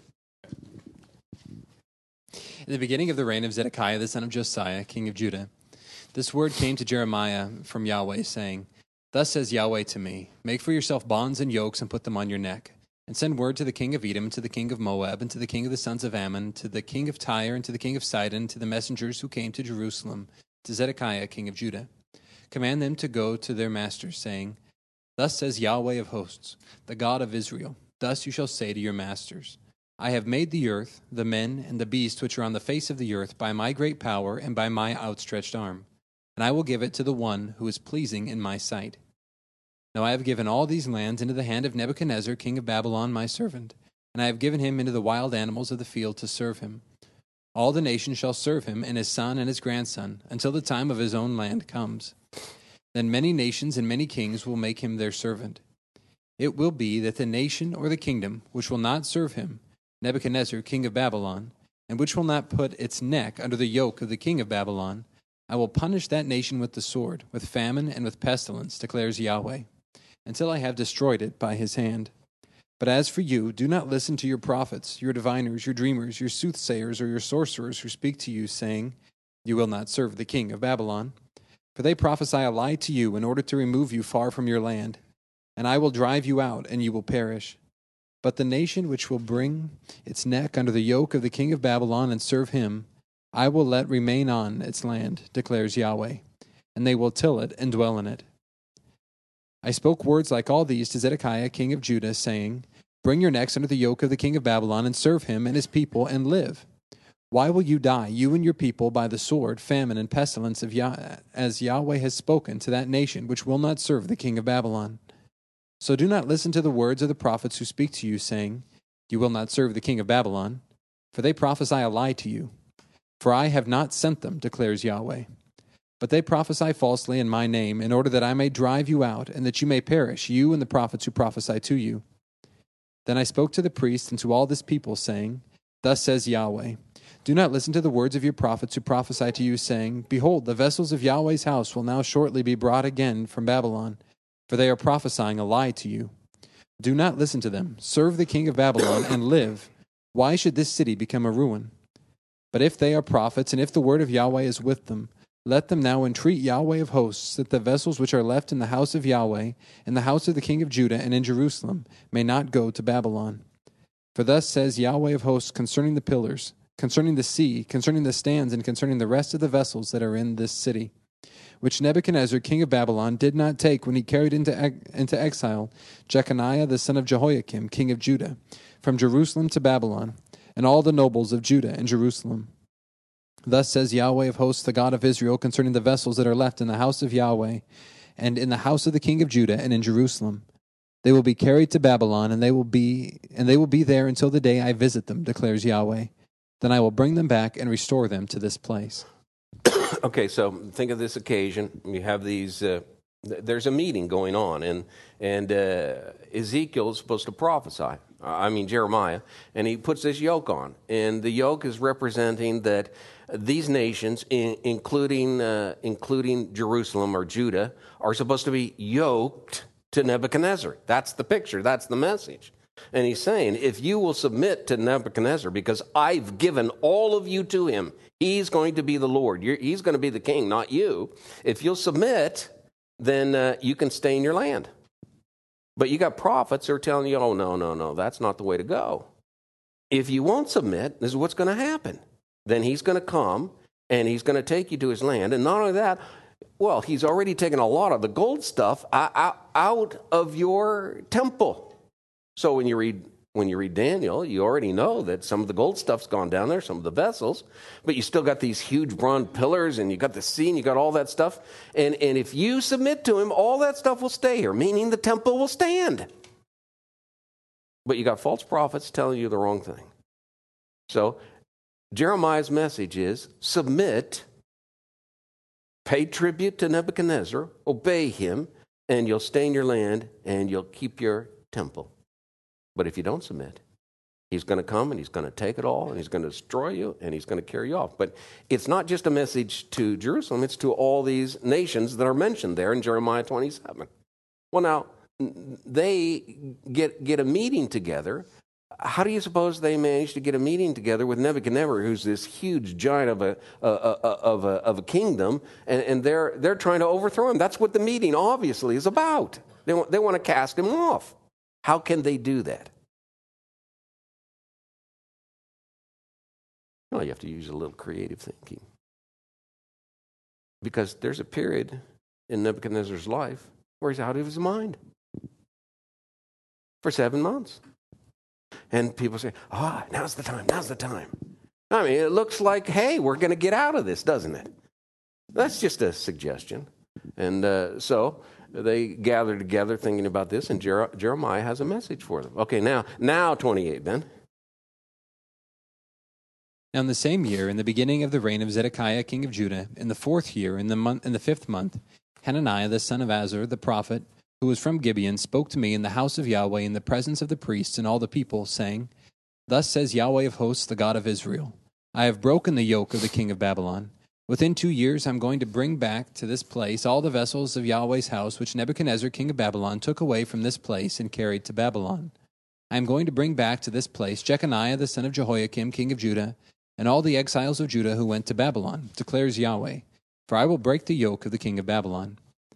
In the beginning of the reign of Zedekiah, the son of Josiah, king of Judah, this word came to Jeremiah from Yahweh, saying, Thus says Yahweh to me, Make for yourself bonds and yokes and put them on your neck. And send word to the king of Edom, to the king of Moab, and to the king of the sons of Ammon, to the king of Tyre, and to the king of Sidon, to the messengers who came to Jerusalem, to Zedekiah, king of Judah. Command them to go to their masters, saying, Thus says Yahweh of hosts, the God of Israel, Thus you shall say to your masters, I have made the earth, the men, and the beasts which are on the face of the earth by my great power and by my outstretched arm, and I will give it to the one who is pleasing in my sight. Now I have given all these lands into the hand of Nebuchadnezzar, king of Babylon, my servant, and I have given him into the wild animals of the field to serve him. All the nations shall serve him, and his son and his grandson, until the time of his own land comes. Then many nations and many kings will make him their servant. It will be that the nation or the kingdom which will not serve him, Nebuchadnezzar, king of Babylon, and which will not put its neck under the yoke of the king of Babylon, I will punish that nation with the sword, with famine, and with pestilence, declares Yahweh, until I have destroyed it by his hand. But as for you, do not listen to your prophets, your diviners, your dreamers, your soothsayers, or your sorcerers who speak to you, saying, You will not serve the king of Babylon. For they prophesy a lie to you in order to remove you far from your land. And I will drive you out, and you will perish. But the nation which will bring its neck under the yoke of the king of Babylon and serve him, I will let remain on its land, declares Yahweh, and they will till it and dwell in it. I spoke words like all these to Zedekiah king of Judah, saying, Bring your necks under the yoke of the king of Babylon, and serve him and his people, and live. Why will you die, you and your people, by the sword, famine, and pestilence, of Yah- as Yahweh has spoken to that nation which will not serve the king of Babylon? So do not listen to the words of the prophets who speak to you, saying, You will not serve the king of Babylon, for they prophesy a lie to you. For I have not sent them, declares Yahweh. But they prophesy falsely in my name, in order that I may drive you out, and that you may perish, you and the prophets who prophesy to you. Then I spoke to the priests and to all this people, saying, Thus says Yahweh, Do not listen to the words of your prophets who prophesy to you, saying, Behold, the vessels of Yahweh's house will now shortly be brought again from Babylon, for they are prophesying a lie to you. Do not listen to them. Serve the king of Babylon and live. Why should this city become a ruin? But if they are prophets, and if the word of Yahweh is with them, let them now entreat Yahweh of hosts, that the vessels which are left in the house of Yahweh, in the house of the king of Judah, and in Jerusalem, may not go to Babylon. For thus says Yahweh of hosts concerning the pillars, concerning the sea, concerning the stands, and concerning the rest of the vessels that are in this city, which Nebuchadnezzar king of Babylon did not take when he carried into, into exile Jeconiah the son of Jehoiakim king of Judah, from Jerusalem to Babylon, and all the nobles of Judah and Jerusalem. Thus says Yahweh of hosts, the God of Israel, concerning the vessels that are left in the house of Yahweh, and in the house of the king of Judah, and in Jerusalem. They will be carried to Babylon, and they will be and they will be there until the day I visit them, declares Yahweh. Then I will bring them back and restore them to this place. Okay, so think of this occasion. You have these. Uh, th- there's a meeting going on, and and uh, Ezekiel's supposed to prophesy. I mean Jeremiah, and he puts this yoke on, and the yoke is representing that these nations, in, including uh, including Jerusalem or Judah, are supposed to be yoked to Nebuchadnezzar. That's the picture. That's the message. And he's saying, if you will submit to Nebuchadnezzar, because I've given all of you to him, he's going to be the Lord. You're, he's going to be the king, not you. If you'll submit, then uh, you can stay in your land. But you got prophets who are telling you, oh, no, no, no, that's not the way to go. If you won't submit, this is what's going to happen. Then he's going to come, and he's going to take you to his land. And not only that, well, he's already taken a lot of the gold stuff out of your temple. So when you read when you read Daniel, you already know that some of the gold stuff's gone down there, some of the vessels, but you still got these huge bronze pillars, and you got the sea, and you got all that stuff. And, and if you submit to him, all that stuff will stay here, meaning the temple will stand. But you got false prophets telling you the wrong thing. So Jeremiah's message is submit, pay tribute to Nebuchadnezzar, obey him, and you'll stay in your land, and you'll keep your temple. But if you don't submit, he's going to come and he's going to take it all and he's going to destroy you and he's going to carry you off. But it's not just a message to Jerusalem, it's to all these nations that are mentioned there in Jeremiah twenty-seven. Well, now, they get, get a meeting together. How do you suppose they managed to get a meeting together with Nebuchadnezzar, who's this huge giant of a, a, a, of a, of a kingdom, and, and they're, they're trying to overthrow him? That's what the meeting obviously is about. They want, they want to cast him off. How can they do that? Well, you have to use a little creative thinking. Because there's a period in Nebuchadnezzar's life where he's out of his mind for seven months. And people say, ah, oh, now's the time, now's the time. I mean, it looks like, hey, we're going to get out of this, doesn't it? That's just a suggestion. And uh, so they gather together thinking about this, and Jer- Jeremiah has a message for them. Okay, now, now twenty-eight, Ben. Now in the same year, in the beginning of the reign of Zedekiah king of Judah, in the fourth year, in the month, in the fifth month, Hananiah the son of Azur, the prophet, who was from Gibeon, spoke to me in the house of Yahweh in the presence of the priests and all the people, saying, Thus says Yahweh of hosts, the God of Israel, I have broken the yoke of the king of Babylon. Within two years I am going to bring back to this place all the vessels of Yahweh's house, which Nebuchadnezzar king of Babylon took away from this place and carried to Babylon. I am going to bring back to this place Jeconiah the son of Jehoiakim king of Judah, and all the exiles of Judah who went to Babylon, declares Yahweh, for I will break the yoke of the king of Babylon.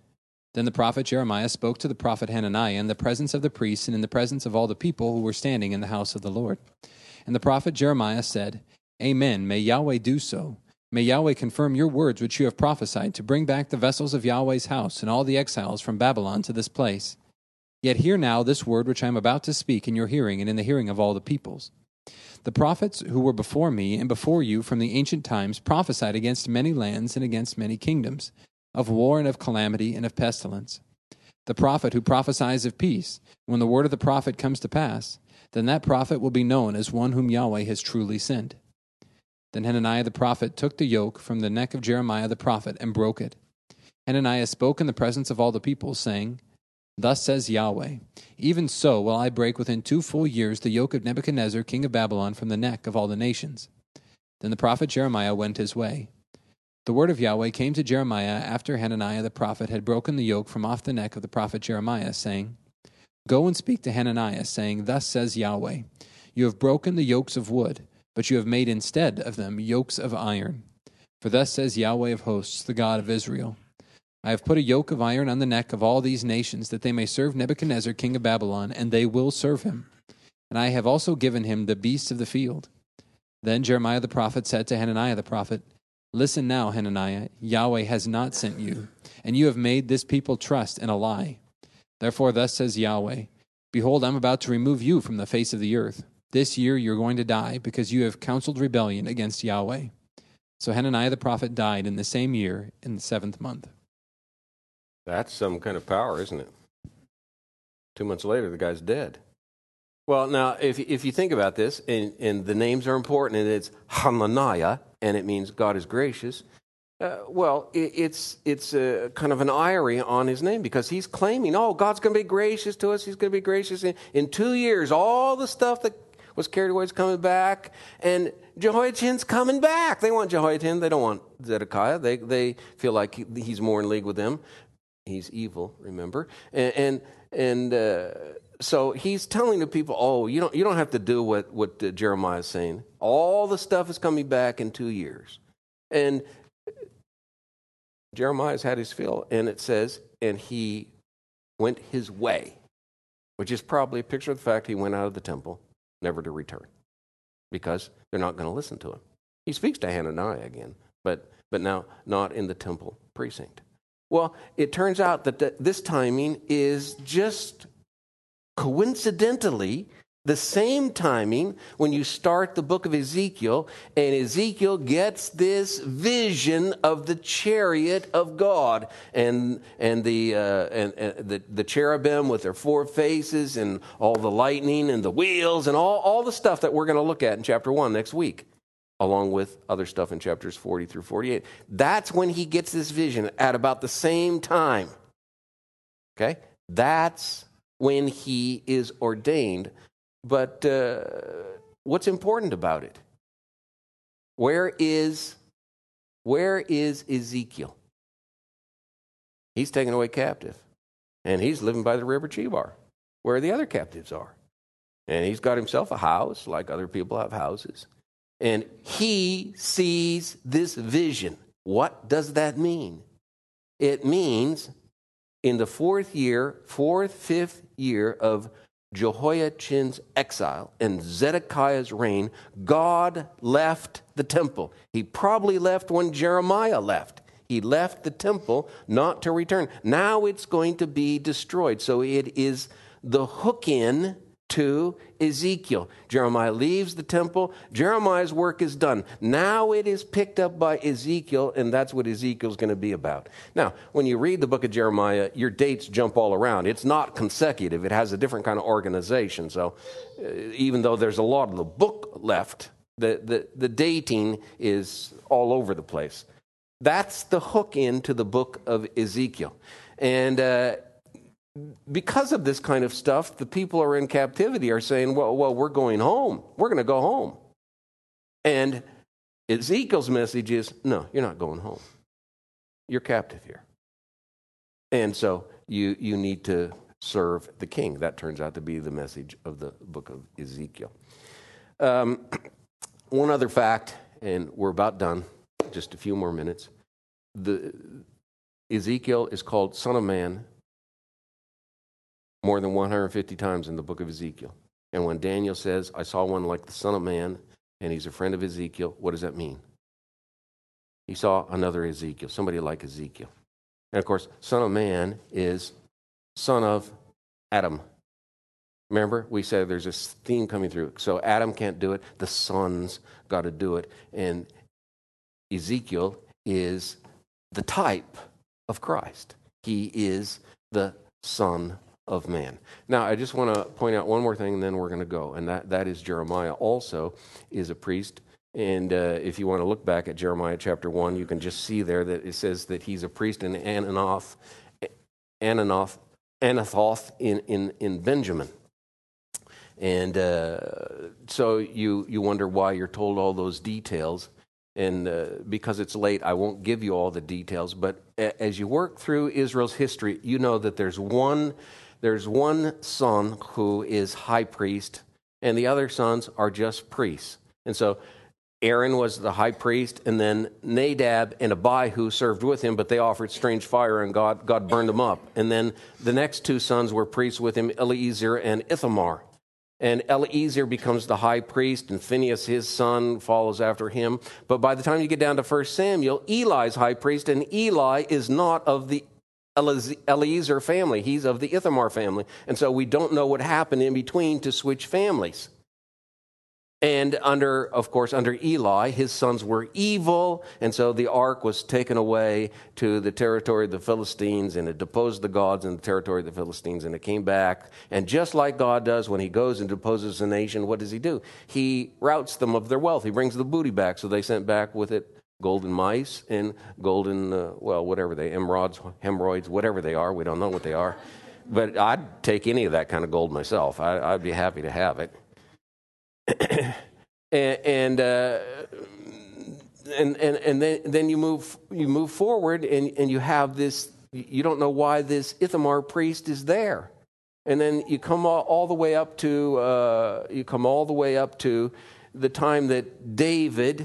Then the prophet Jeremiah spoke to the prophet Hananiah in the presence of the priests and in the presence of all the people who were standing in the house of the Lord. And the prophet Jeremiah said, Amen, may Yahweh do so. May Yahweh confirm your words which you have prophesied to bring back the vessels of Yahweh's house and all the exiles from Babylon to this place. Yet hear now this word which I am about to speak in your hearing and in the hearing of all the peoples. The prophets who were before me and before you from the ancient times prophesied against many lands and against many kingdoms, of war and of calamity and of pestilence. The prophet who prophesies of peace, when the word of the prophet comes to pass, then that prophet will be known as one whom Yahweh has truly sent. Then Hananiah the prophet took the yoke from the neck of Jeremiah the prophet and broke it. Hananiah spoke in the presence of all the people, saying, Thus says Yahweh, even so will I break within two full years the yoke of Nebuchadnezzar king of Babylon from the neck of all the nations. Then the prophet Jeremiah went his way. The word of Yahweh came to Jeremiah after Hananiah the prophet had broken the yoke from off the neck of the prophet Jeremiah, saying, Go and speak to Hananiah, saying, Thus says Yahweh, You have broken the yokes of wood, but you have made instead of them yokes of iron. For thus says Yahweh of hosts, the God of Israel, I have put a yoke of iron on the neck of all these nations, that they may serve Nebuchadnezzar king of Babylon, and they will serve him. And I have also given him the beasts of the field. Then Jeremiah the prophet said to Hananiah the prophet, Listen now, Hananiah, Yahweh has not sent you, and you have made this people trust in a lie. Therefore thus says Yahweh, Behold, I am about to remove you from the face of the earth. This year you are going to die, because you have counseled rebellion against Yahweh. So Hananiah the prophet died in the same year, in the seventh month. That's some kind of power, isn't it? Two months later, the guy's dead. Well, now, if if you think about this, and, and the names are important, and it's Hananiah, and it means God is gracious. Uh, well, it, it's it's a kind of an irony on his name, because he's claiming, oh, God's going to be gracious to us. He's going to be gracious in, in two years. All the stuff that was carried away is coming back, and Jehoiachin's coming back. They want Jehoiachin. They don't want Zedekiah. They they feel like he, he's more in league with them. He's evil, remember, and and, and uh, so he's telling the people, oh, you don't you don't have to do what what uh, Jeremiah is saying. All the stuff is coming back in two years, and Jeremiah's had his fill, and it says, and he went his way, which is probably a picture of the fact he went out of the temple, never to return, because they're not going to listen to him. He speaks to Hananiah again, but but now not in the temple precinct. Well, it turns out that the, this timing is just coincidentally the same timing when you start the book of Ezekiel, and Ezekiel gets this vision of the chariot of God, and and the uh, and, and the, the cherubim with their four faces, and all the lightning and the wheels, and all, all the stuff that we're going to look at in chapter one next week, along with other stuff in chapters forty through forty-eight. That's when he gets this vision, at about the same time. Okay? That's when he is ordained. But uh, what's important about it? Where is, where is Ezekiel? He's taken away captive, and he's living by the river Chebar, where the other captives are. And he's got himself a house, like other people have houses. And he sees this vision. What does that mean? It means in the fourth year, fourth, fifth year of Jehoiachin's exile and Zedekiah's reign, God left the temple. He probably left when Jeremiah left. He left the temple not to return. Now it's going to be destroyed. So it is the hook-in to Ezekiel. Jeremiah leaves the temple. Jeremiah's work is done. Now it is picked up by Ezekiel, and that's what Ezekiel's going to be about. Now, when you read the book of Jeremiah, your dates jump all around. It's not consecutive. It has a different kind of organization. So uh, even though there's a lot of the book left, the, the, the dating is all over the place. That's the hook into the book of Ezekiel. And uh, because of this kind of stuff, the people who are in captivity are saying, well, well, we're going home. We're going to go home. And Ezekiel's message is, no, you're not going home. You're captive here. And so you, you need to serve the king. That turns out to be the message of the book of Ezekiel. Um, one other fact, and we're about done, just a few more minutes. The Ezekiel is called Son of Man more than one hundred fifty times in the book of Ezekiel. And when Daniel says, I saw one like the Son of Man, and he's a friend of Ezekiel, what does that mean? He saw another Ezekiel, somebody like Ezekiel. And of course, Son of Man is son of Adam. Remember, we said there's this theme coming through. So Adam can't do it, the sons got to do it. And Ezekiel is the type of Christ. He is the Son of Man. Now, I just want to point out one more thing, and then we're going to go. And that, that is Jeremiah also is a priest. And uh, if you want to look back at Jeremiah chapter one, you can just see there that it says that he's a priest in Anathoth, Anathoth, Anathoth in, in, in Benjamin. And uh, so you, you wonder why you're told all those details. And uh, because it's late, I won't give you all the details. But a- as you work through Israel's history, you know that there's one, there's one son who is high priest, and the other sons are just priests. And so Aaron was the high priest, and then Nadab and Abihu served with him, but they offered strange fire, and God, God burned them up. And then the next two sons were priests with him, Eleazar and Ithamar. And Eleazar becomes the high priest, and Phinehas, his son, follows after him. But by the time you get down to First Samuel, Eli's high priest, and Eli is not of the Eleazar family. He's of the Ithamar family. And so we don't know what happened in between to switch families. And under, of course, under Eli, his sons were evil, and so the ark was taken away to the territory of the Philistines, and it deposed the gods in the territory of the Philistines, and it came back. And just like God does when he goes and deposes a nation, what does he do? He routs them of their wealth. He brings the booty back, so they sent back with it golden mice and golden, uh, well, whatever they, emeralds, hemorrhoids, whatever they are. We don't know what they are. But I'd take any of that kind of gold myself. I, I'd be happy to have it. and and, uh, and and and then then you move you move forward and, and you have this, you don't know why this Ithamar priest is there, and then you come all, all the way up to uh, you come all the way up to the time that David,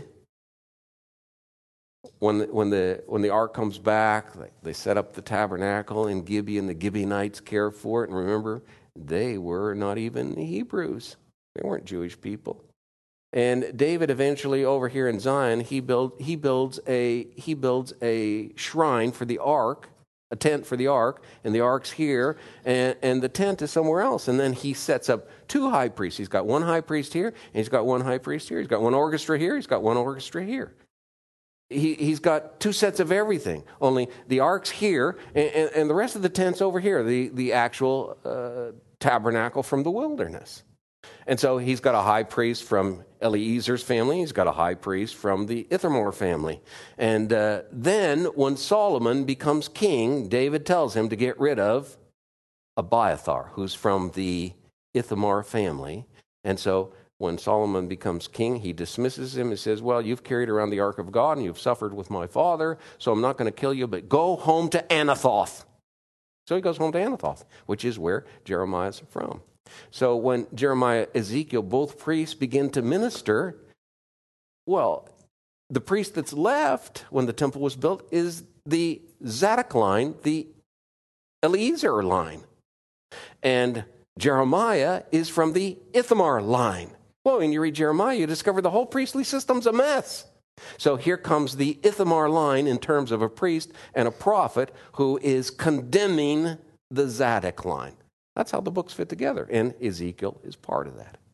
when the, when the when the ark comes back, they, they set up the tabernacle in Gibeon. The Gibeonites care for it, and remember, they were not even Hebrews. They weren't Jewish people. And David eventually over here in Zion, he build he builds a he builds a shrine for the ark, a tent for the ark, and the ark's here, and, and the tent is somewhere else. And then he sets up two high priests. He's got one high priest here, and he's got one high priest here. He's got one orchestra here, he's got one orchestra here. He, he's got two sets of everything, only the ark's here, and, and, and the rest of the tent's over here, the, the actual uh, tabernacle from the wilderness. And so he's got a high priest from Eleazar's family. He's got a high priest from the Ithamar family. And uh, then when Solomon becomes king, David tells him to get rid of Abiathar, who's from the Ithamar family. And so when Solomon becomes king, he dismisses him and says, well, you've carried around the ark of God and you've suffered with my father, so I'm not going to kill you, but go home to Anathoth. So he goes home to Anathoth, which is where Jeremiah's from. So when Jeremiah, Ezekiel, both priests begin to minister, well, the priest that's left when the temple was built is the Zadok line, the Eleazar line. And Jeremiah is from the Ithamar line. Well, when you read Jeremiah, you discover the whole priestly system's a mess. So here comes the Ithamar line in terms of a priest and a prophet who is condemning the Zadok line. That's how the books fit together, and Ezekiel is part of that.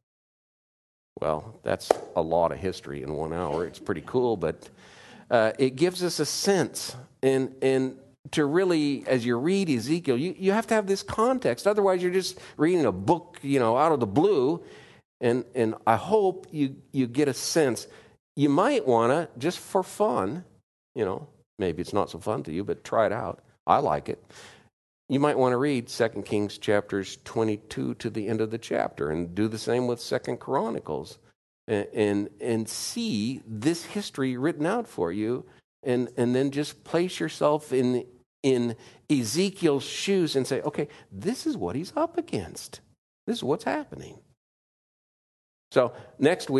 Well, that's a lot of history in one hour. It's pretty cool, but uh, it gives us a sense. And, and to really, as you read Ezekiel, you, you have to have this context. Otherwise, you're just reading a book, you know, out of the blue. And, and I hope you, you get a sense. You might want to, just for fun, you know, maybe it's not so fun to you, but try it out. I like it. You might want to read Second Kings chapters twenty-two to the end of the chapter and do the same with Second Chronicles and, and, and see this history written out for you, and, and then just place yourself in, in Ezekiel's shoes and say, okay, this is what he's up against. This is what's happening. So next week,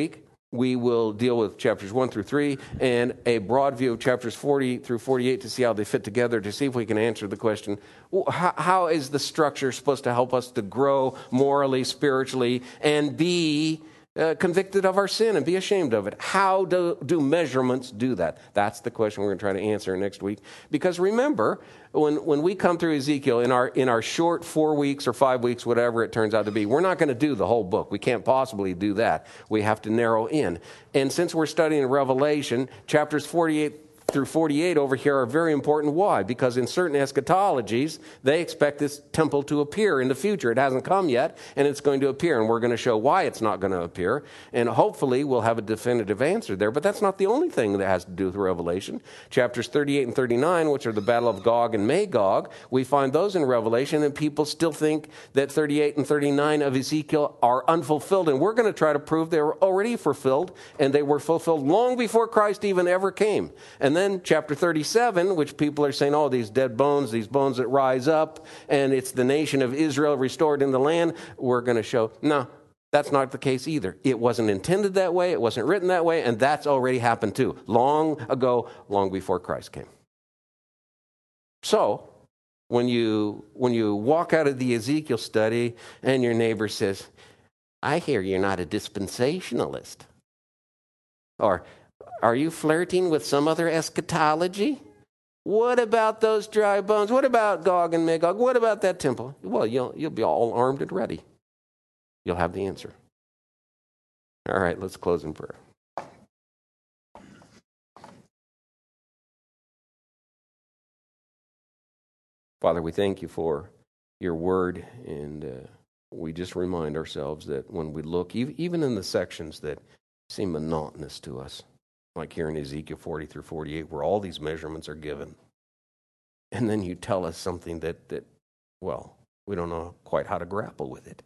we will deal with chapters one through three and a broad view of chapters forty through forty-eight to see how they fit together, to see if we can answer the question, how, how is the structure supposed to help us to grow morally, spiritually, and be uh, convicted of our sin and be ashamed of it? How do, do measurements do that? That's the question we're going to try to answer next week. Because remember, when, when we come through Ezekiel in our, in our short four weeks or five weeks, whatever it turns out to be, we're not going to do the whole book. We can't possibly do that. We have to narrow in. And since we're studying Revelation, chapters forty-eight through forty-eight over here are very important. Why? Because in certain eschatologies, they expect this temple to appear in the future. It hasn't come yet, and it's going to appear, and we're going to show why it's not going to appear, and hopefully we'll have a definitive answer there. But that's not the only thing that has to do with Revelation. Chapters thirty-eight and thirty-nine, which are the battle of Gog and Magog, we find those in Revelation, and people still think that thirty-eight and thirty-nine of Ezekiel are unfulfilled, and we're going to try to prove they were already fulfilled, and they were fulfilled long before Christ even ever came. And then Then chapter thirty-seven, which people are saying, oh, these dead bones, these bones that rise up, and it's the nation of Israel restored in the land, we're going to show, no, that's not the case either. It wasn't intended that way, it wasn't written that way, and that's already happened too, long ago, long before Christ came. So, when you, when you walk out of the Ezekiel study and your neighbor says, I hear you're not a dispensationalist, or are you flirting with some other eschatology? What about those dry bones? What about Gog and Magog? What about that temple? Well, you'll, you'll be all armed and ready. You'll have the answer. All right, let's close in prayer. Father, we thank you for your word, and uh, we just remind ourselves that when we look, even in the sections that seem monotonous to us, like here in Ezekiel forty through forty-eight, where all these measurements are given. And then you tell us something that, that, well, we don't know quite how to grapple with it.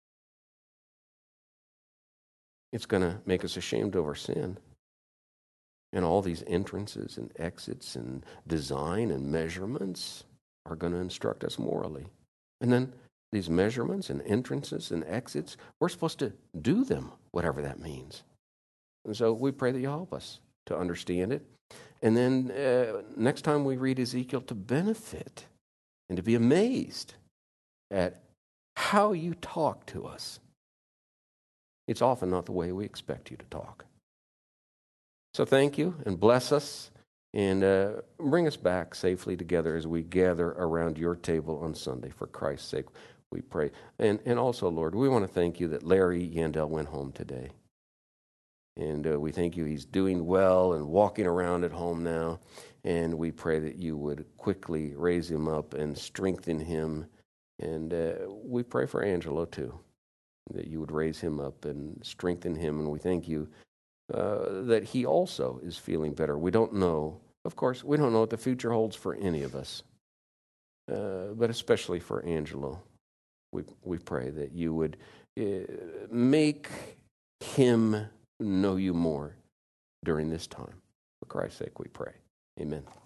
It's going to make us ashamed of our sin. And all these entrances and exits and design and measurements are going to instruct us morally. And then these measurements and entrances and exits, we're supposed to do them, whatever that means. And so we pray that you help us to understand it. And then uh, next time we read Ezekiel, to benefit and to be amazed at how you talk to us. It's often not the way we expect you to talk. So thank you, and bless us, and uh, bring us back safely together as we gather around your table on Sunday. For Christ's sake, we pray. And, and also, Lord, we want to thank you that Larry Yandel went home today. And uh, we thank you he's doing well and walking around at home now. And we pray that you would quickly raise him up and strengthen him. And uh, we pray for Angelo too, that you would raise him up and strengthen him. And we thank you uh, that he also is feeling better. We don't know, of course, we don't know what the future holds for any of us, uh, but especially for Angelo. We, we pray that you would uh, make him know you more during this time. For Christ's sake we pray. Amen.